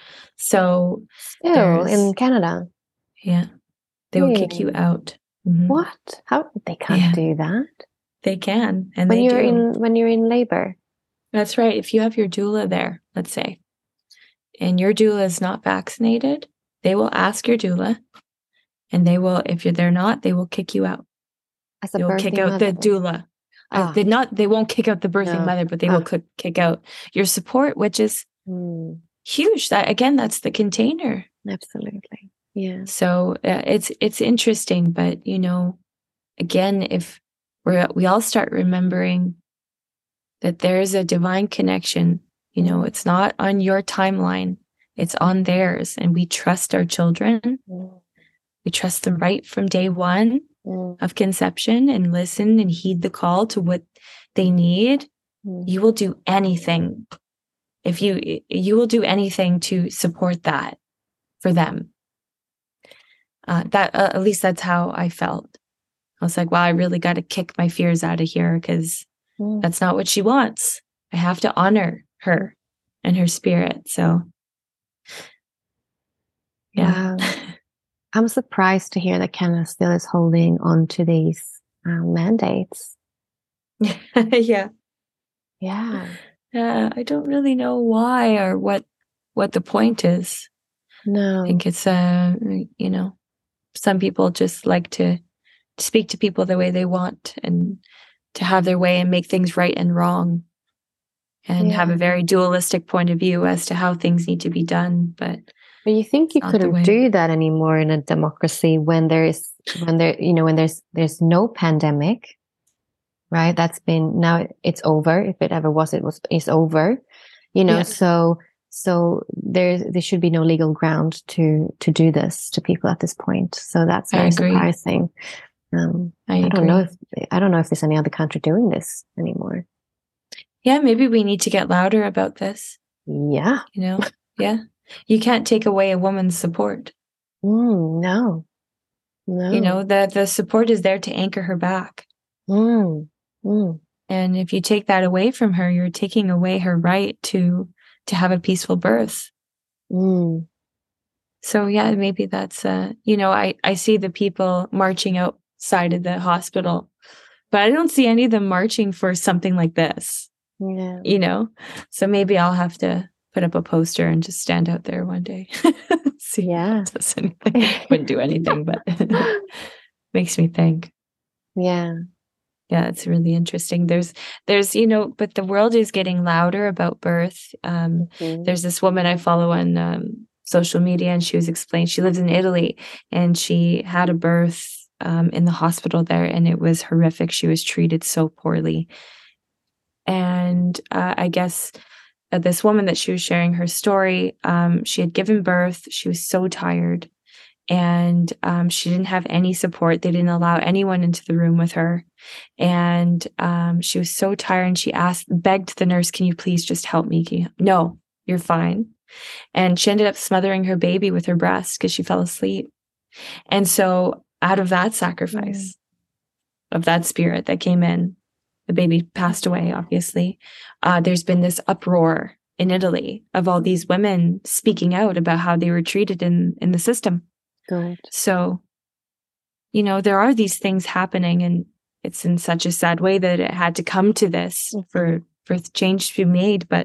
So Still there's- in Canada. yeah, they will kick you Really? out. Mhm. What? How they can't Yeah. do that? They can, and When they you're do. in when you're in labor. That's right. If you have your doula there, let's say, and your doula is not vaccinated, they will ask your doula, and they will, if you're they're not, they will kick you out. As a They will kick birthing out the mother. doula. Uh, Ah. they not. They won't kick out the birthing No. mother, but they will Ah. kick kick out your support, which is Mm, huge. That again, that's the container. absolutely. Yeah. So uh, it's it's interesting, but you know, again, if we we all start remembering that there's a divine connection, you know, it's not on your timeline, it's on theirs, and we trust our children. Mm, We trust them right from day one mm, of conception and listen and heed the call to what they need. mm. You will do anything. If you you will do anything to support that for them. Uh, that uh, at least that's how I felt. I was like, wow, I really got to kick my fears out of here because Mm. that's not what she wants. I have to honor her and her spirit. So, yeah. Wow. I'm surprised to hear that Canada still is holding on to these uh, mandates. yeah. Yeah. Yeah. I don't really know why or what what the point is. No. I think it's uh you know, some people just like to speak to people the way they want and to have their way and make things right and wrong and have Yeah. a very dualistic point of view as to how things need to be done. But But you think you Not the couldn't way. do that anymore in a democracy when there is when there you know when there's there's no pandemic, right? That's been now it's over. If it ever was, it was it's over. You know, Yeah. so so there there should be no legal ground to to do this to people at this point. So that's I very agree. surprising. Um, I, I, agree. don't know if I don't know if there's any other country doing this anymore. Yeah, maybe we need to get louder about this. Yeah. You know, yeah. You can't take away a woman's support. Mm, no. No. You know, the the support is there to anchor her back. Mm, mm. And if you take that away from her, you're taking away her right to to have a peaceful birth. Mm. So yeah, maybe that's uh, you know, I I see the people marching outside of the hospital, but I don't see any of them marching for something like this. Yeah. You know, so maybe I'll have to put up a poster and just stand out there one day. See Yeah. if it does anything. Wouldn't do anything, but makes me think. Yeah. Yeah, it's really interesting. There's, there's, you know, but the world is getting louder about birth. Um, Mm. There's this woman I follow on um, social media, and she was explaining, she lives in Italy, and she had a birth um, in the hospital there, and it was horrific. She was treated so poorly. And uh, I guess uh, this woman that she was sharing her story, um, she had given birth. She was so tired, and um, she didn't have any support. They didn't allow anyone into the room with her. And um, she was so tired, and she asked, begged the nurse, can you please just help me? Can you? No, you're fine. And she ended up smothering her baby with her breast because she fell asleep. And so out of that sacrifice, mm. of that spirit that came in, the baby passed away, obviously. Uh, there's been this uproar in Italy of all these women speaking out about how they were treated in, in the system. Good. So, you know, there are these things happening, and it's in such a sad way that it had to come to this mm-hmm. for, for change to be made, but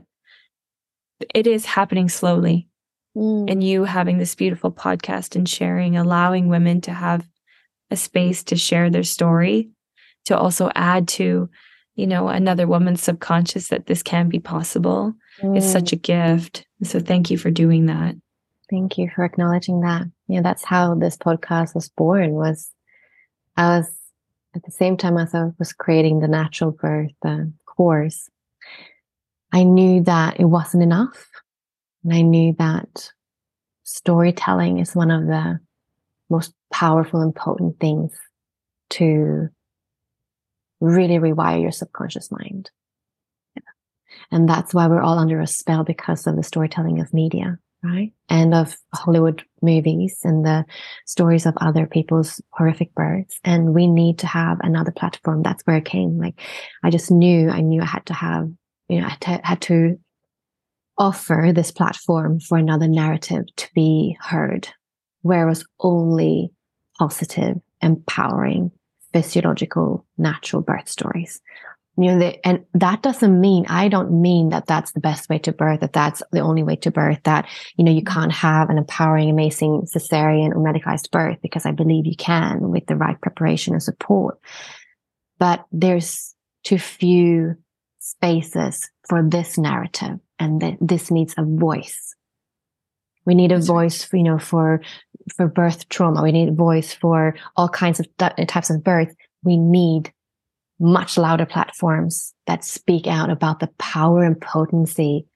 it is happening slowly. Mm. And you having this beautiful podcast and sharing, allowing women to have a space to share their story, to also add to, you know, another woman's subconscious that this can be possible. Mm. It's such a gift. So thank you for doing that. Thank you for acknowledging that. Yeah, that's how this podcast was born. Was I was at the same time as I was creating the natural birth uh, course, I knew that it wasn't enough. And I knew that storytelling is one of the most powerful and potent things to really rewire your subconscious mind. Yeah. And that's why we're all under a spell, because of the storytelling of media, right? And of Hollywood movies and the stories of other people's horrific births. And we need to have another platform. That's where it came. Like, I just knew, I knew I had to have, you know, I had to, had to offer this platform for another narrative to be heard, where it was only positive, empowering, physiological, natural birth stories. You know, the, and that doesn't mean, I don't mean that that's the best way to birth, that that's the only way to birth, that, you know, you can't have an empowering, amazing cesarean or medicalized birth, because I believe you can with the right preparation and support. But there's too few spaces for this narrative, and that this needs a voice. We need a That's voice, right. for, you know, for, for birth trauma. We need a voice for all kinds of th- types of birth. We need much louder platforms that speak out about the power and potency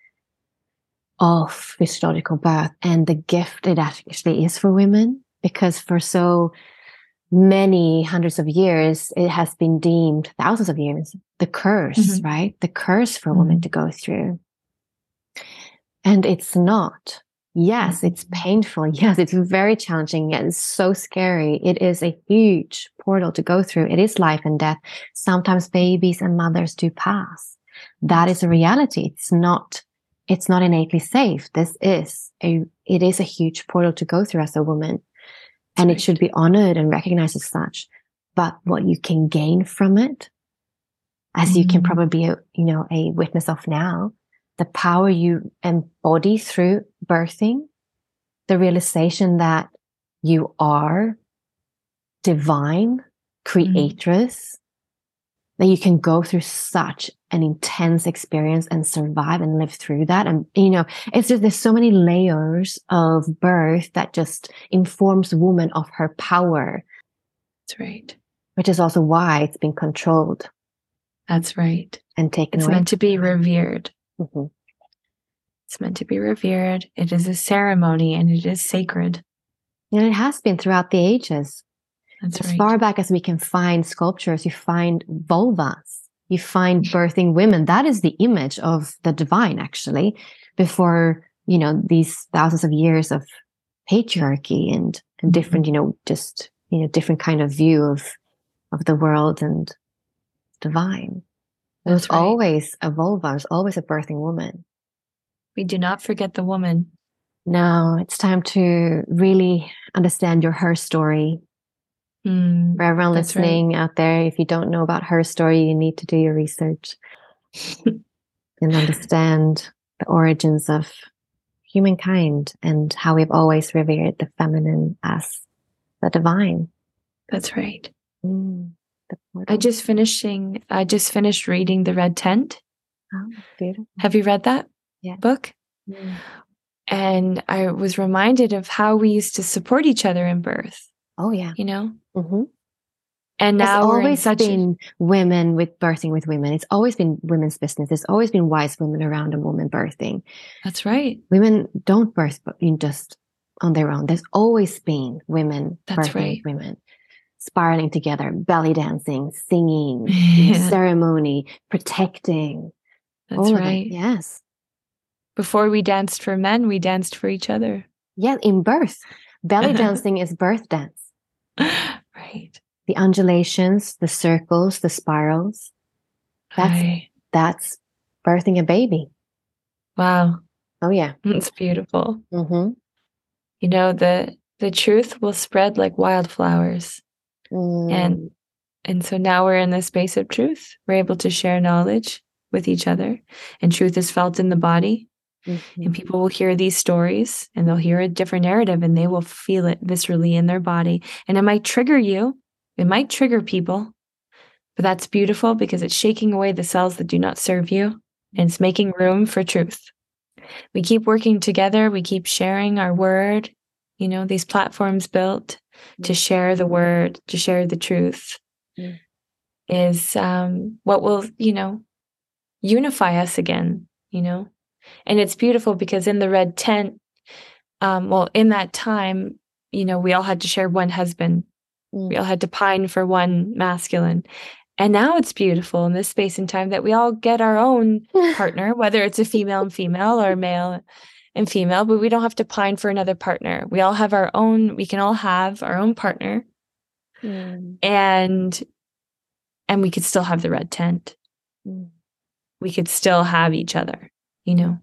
of physiological birth and the gift it actually is for women. Because for so many hundreds of years, it has been deemed, thousands of years, the curse, mm-hmm. right? The curse for mm-hmm. women to go through. And it's not. Yes, it's painful. Yes, it's very challenging. Yes, it's so scary. It is a huge portal to go through. It is life and death. Sometimes babies and mothers do pass. That is a reality. It's not, it's not innately safe. This is a, it is a huge portal to go through as a woman. And it should be honored and recognized as such. But what you can gain from it, as mm-hmm. you can probably be, a, you know, a witness of now, the power you embody through birthing, the realization that you are divine, creatress, mm-hmm. that you can go through such an intense experience and survive and live through that. And, you know, it's just, there's so many layers of birth that just informs woman of her power. That's right. Which is also why it's been controlled. That's right. And taken it's away. It's meant to be revered. Mm-hmm. It's meant to be revered. It is a ceremony, and it is sacred. And it has been throughout the ages. That's as right. far back as we can find sculptures, you find vulvas, you find birthing women. That is the image of the divine, actually, before, you know, these thousands of years of patriarchy and, and different, you know, just, you know, different kind of view of, of the world and divine. There was That's right. always a vulva, there was always a birthing woman. We do not forget the woman. Now it's time to really understand your her story. Mm, For everyone that's right. listening out there, if you don't know about her story, you need to do your research and understand the origins of humankind and how we've always revered the feminine as the divine. That's right. Mm, the I portal. just finishing. I just finished reading The Red Tent. Oh, beautiful. Have you read that Yeah. book? Mm. And I was reminded of how we used to support each other in birth. Oh, yeah. You know, Mm-hmm. and There's now we're in always such. A, been women with birthing with women. It's always been women's business. There's always been wise women around a woman birthing. that's right. Women don't birth but in just on their own. There's always been women That's birthing right. with women, spiraling together, belly dancing, singing, Yeah. ceremony, protecting. That's all of right. it. Yes. Before we danced for men, we danced for each other. Yeah, in birth. Belly dancing is birth dance. Right. The undulations, the circles, the spirals. That's Right. that's birthing a baby. Wow. Oh yeah. It's beautiful. Mm-hmm. You know, the the truth will spread like wildflowers. Mm. And and so now we're in the space of truth. We're able to share knowledge with each other. And truth is felt in the body. Mhm. And people will hear these stories and they'll hear a different narrative and they will feel it viscerally in their body. And it might trigger you. It might trigger people. But that's beautiful because it's shaking away the cells that do not serve you. And it's making room for truth. We keep working together. We keep sharing our word. You know, these platforms built to share the word, to share the truth Mm. is um, what will, you know, unify us again, you know. And it's beautiful because in the Red Tent, um, well, in that time, you know, we all had to share one husband. Mm. We all had to pine for one masculine. And now it's beautiful in this space and time that we all get our own partner, whether it's a female and female or male and female, but we don't have to pine for another partner. We all have our own, we can all have our own partner. Mm. And and we could still have the Red Tent. Mm. We could still have each other, you know.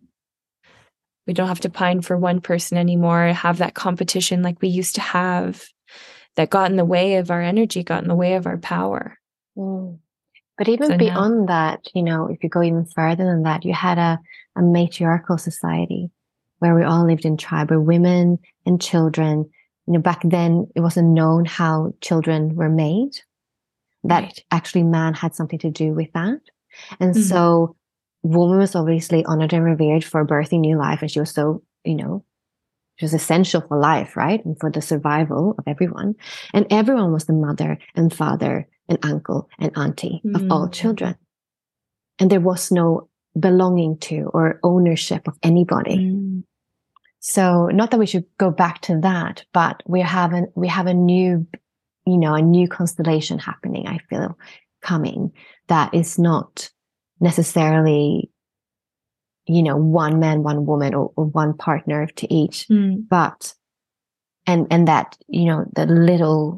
We don't have to pine for one person anymore, have that competition like we used to have that got in the way of our energy, got in the way of our power. Mm. But even So now- beyond that, you know, if you go even further than that, you had a, a matriarchal society where we all lived in tribe, where women and children, you know, back then it wasn't known how children were made, that Right. actually man had something to do with that. And Mhm. so woman was obviously honored and revered for birthing new life. And she was so, you know, she was essential for life, right? And for the survival of everyone. And everyone was the mother and father and uncle and auntie of all Mm. children. And there was no belonging to or ownership of anybody. Mm. So not that we should go back to that, but we have a, we have a new, you know, a new constellation happening, I feel, coming that is not necessarily, you know, one man, one woman or, or one partner to each, Mm. but, and, and that, you know, the little,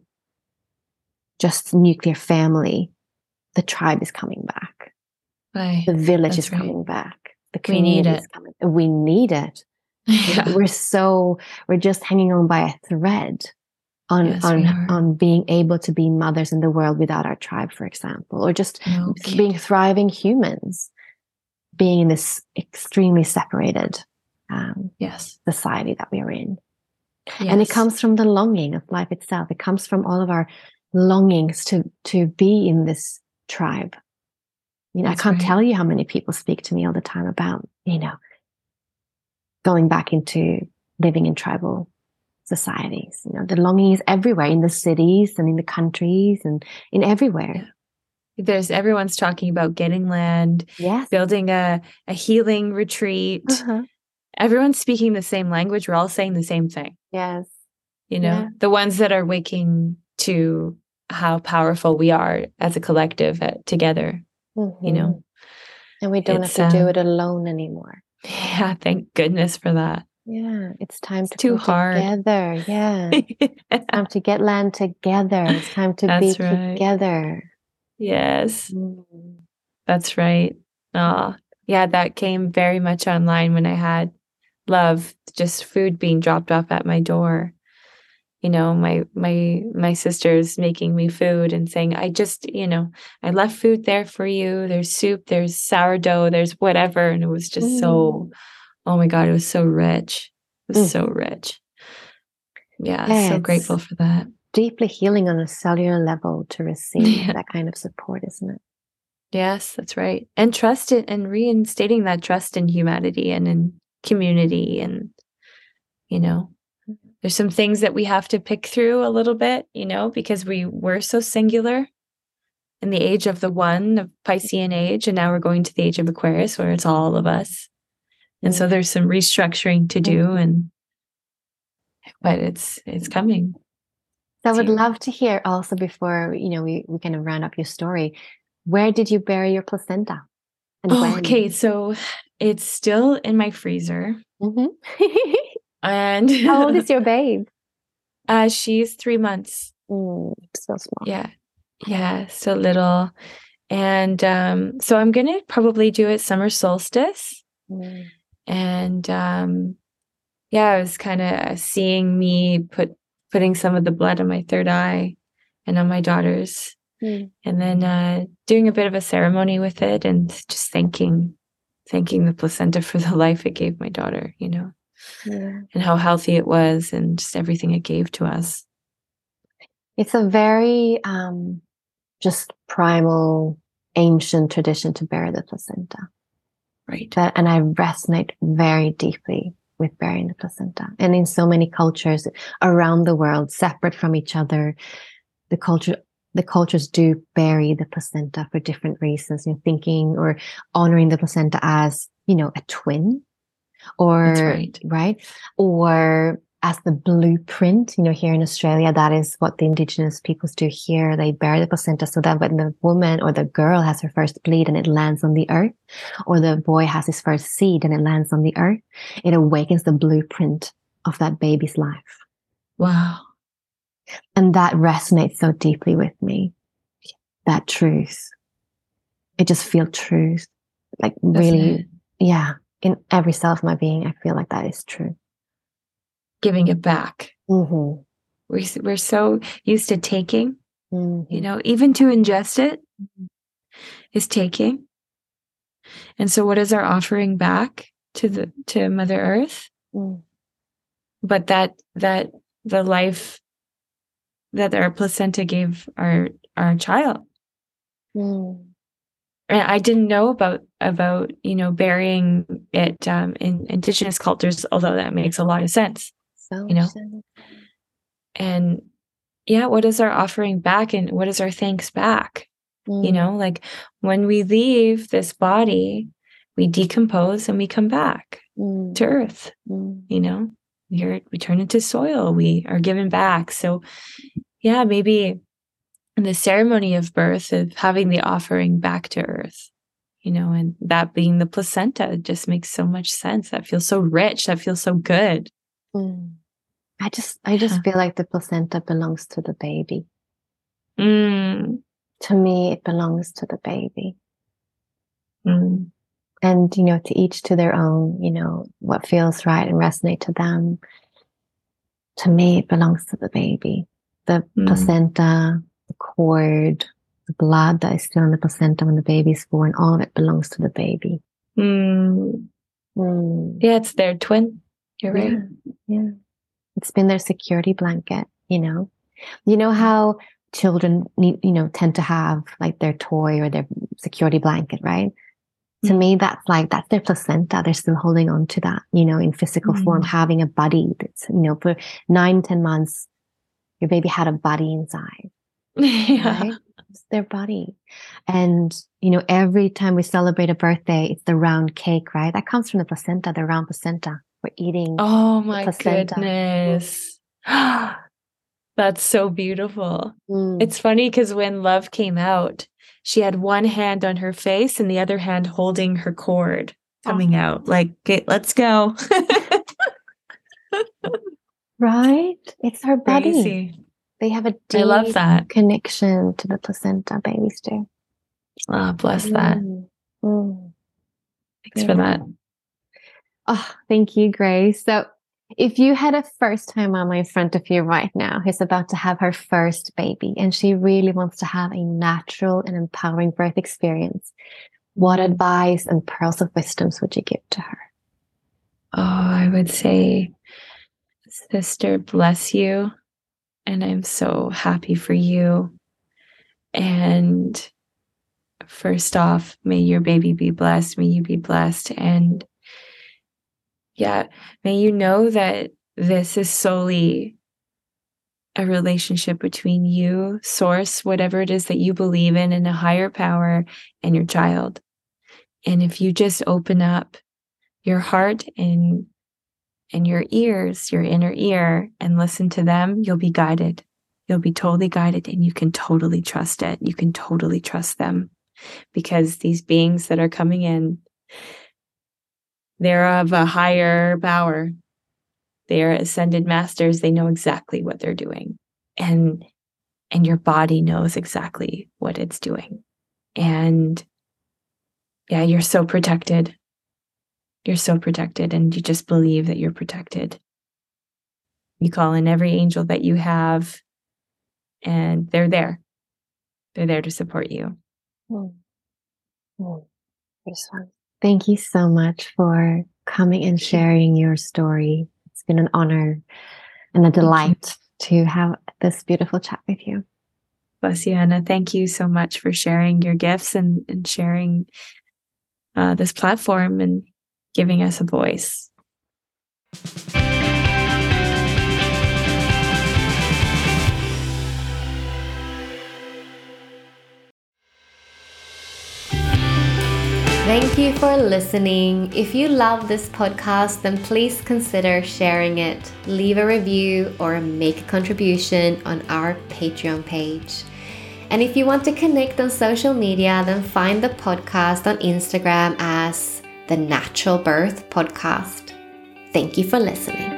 just nuclear family, the tribe is coming back. Right. The village That's is right. coming back. The We need community it. is coming. We need it. Yeah. We're so, we're just hanging on by a thread on, Yes, we are. on, on being able to be mothers in the world without our tribe, for example, or just No being kidding. thriving humans, being in this extremely separated um, Yes. society that we are in. Yes. And it comes from the longing of life itself. It comes from all of our longings to, to be in this tribe. You know, That's I can't right. tell you how many people speak to me all the time about, you know, going back into living in tribal societies. You know, the longing is everywhere in the cities and in the countries and in everywhere. Yeah. There's everyone's talking about getting land, Yes. building a, a healing retreat. Uh-huh. Everyone's speaking the same language. We're all saying the same thing. Yes. You know, Yeah. the ones that are waking to how powerful we are as a collective uh, together, you know. Mhm. And we don't It's, have to do um, it alone anymore. Yeah, thank goodness for that. Yeah. It's time It's to too come hard. together. Yeah. Time to get land together. It's time to That's be right. together. Yes. Mm. That's right. Oh, yeah, that came very much online when I had love, just food being dropped off at my door. You know, my my my sister's making me food and saying, I just, you know, I left food there for you. There's soup, there's sourdough, there's whatever. And it was just mm. so, oh my God, it was so rich. It was mm. so rich. Yeah, yeah, so grateful for that. Deeply healing on a cellular level to receive yeah. that kind of support, isn't it? Yes, that's right. And trust it and reinstating that trust in humanity and in community. And, you know, there's some things that we have to pick through a little bit, you know, because we were so singular in the age of the one, of Piscean age. And now we're going to the age of Aquarius where it's all of us. And mm. so there's some restructuring to do. And, but it's, it's coming. So I would love to hear also before, you know, we, we kind of round up your story. Where did you bury your placenta? And oh, when? Okay, so it's still in my freezer. Mm-hmm. And how old is your babe? Uh, she's three months. Mm, so small. Yeah, yeah, so little. And um, so I'm gonna probably do it summer solstice. Mm. And um, yeah, I was kind of seeing me put putting some of the blood on my third eye and on my daughter's. Mm. And then uh, doing a bit of a ceremony with it and just thanking, thanking the placenta for the life it gave my daughter, you know, yeah. and how healthy it was and just everything it gave to us. It's a very um, just primal, ancient tradition to bury the placenta. Right. That, and I resonate very deeply with burying the placenta. And in so many cultures around the world, separate from each other, the culture The cultures do bury the placenta for different reasons, you know, thinking or honoring the placenta as, you know, a twin or, That's right. right? Or as the blueprint, you know, here in Australia, that is what the Indigenous peoples do here. They bury the placenta so that when the woman or the girl has her first bleed and it lands on the earth, or the boy has his first seed and it lands on the earth, it awakens the blueprint of that baby's life. Wow. And that resonates so deeply with me. That truth. It just feels truth. Like Doesn't really, it? Yeah. In every cell of my being, I feel like that is true. Giving it back. Mm-hmm. We're, we're so used to taking, mm-hmm. you know, even to ingest it is taking. And so what is our offering back to the, to Mother Earth? Mm. But that, that the life that our placenta gave our our child. Mm. And I didn't know about about you know burying it um, in Indigenous cultures, although that makes a lot of sense. So you know, sense. And yeah, what is our offering back, and what is our thanks back? Mm. You know, like when we leave this body, we decompose and we come back mm. to Earth. Mm. You know. Here we turn into soil, we are given back. So yeah, maybe in the ceremony of birth, of having the offering back to Earth, you know, and that being the placenta just makes so much sense. That feels so rich. That feels so good. Mm. I just, I just yeah. feel like the placenta belongs to the baby. Mm. To me, it belongs to the baby. Mm. And, you know, to each to their own, you know, what feels right and resonate to them. To me, it belongs to the baby. The mm. placenta, the cord, the blood that is still in the placenta when the baby is born, all of it belongs to the baby. Mm. Mm. Yeah, it's their twin. You're yeah, right. Yeah. It's been their security blanket, you know. You know how children need, you know, tend to have like their toy or their security blanket, right? To me, that's like, that's their placenta. They're still holding on to that, you know, in physical mm. form, having a buddy that's, you know, for nine, ten months, your baby had a buddy inside. Yeah. Right? It's their buddy. And, you know, every time we celebrate a birthday, it's the round cake, right? That comes from the placenta, the round placenta. We're eating. Oh my placenta. goodness. That's so beautiful. Mm. It's funny because when Love came out, she had one hand on her face and the other hand holding her cord coming oh. out. Like, okay, let's go. Right? It's her buddy. Crazy. They have a deep I love that. connection to the placenta, babies do. Ah, bless that. Mm. Mm. Thanks for that. Oh, thank you, Grace. So if you had a first time mama in front of you right now who's about to have her first baby and she really wants to have a natural and empowering birth experience, what advice and pearls of wisdoms would you give to her? Oh, I would say, sister, bless you. And I'm so happy for you. And first off, may your baby be blessed. May you be blessed. And yeah, may you know that this is solely a relationship between you, source, whatever it is that you believe in, and a higher power, and your child. And if you just open up your heart and and your ears, your inner ear, and listen to them, you'll be guided. You'll be totally guided, and you can totally trust it. You can totally trust them, because these beings that are coming in, they're of a higher power. They're ascended masters. They know exactly what they're doing. And, and your body knows exactly what it's doing. And yeah, you're so protected. You're so protected, and you just believe that you're protected. You call in every angel that you have, and they're there. They're there to support you. Mm. Mm. Thank you so much for coming and sharing your story. It's been an honor and a delight to have this beautiful chat with you. Bless you, Anna. Thank you so much for sharing your gifts and, and sharing uh, this platform and giving us a voice. Thank you for listening. If you love this podcast, then please consider sharing it, leave a review, or make a contribution on our Patreon page. And if you want to connect on social media, then find the podcast on Instagram as The Natural Birth Podcast. Thank you for listening.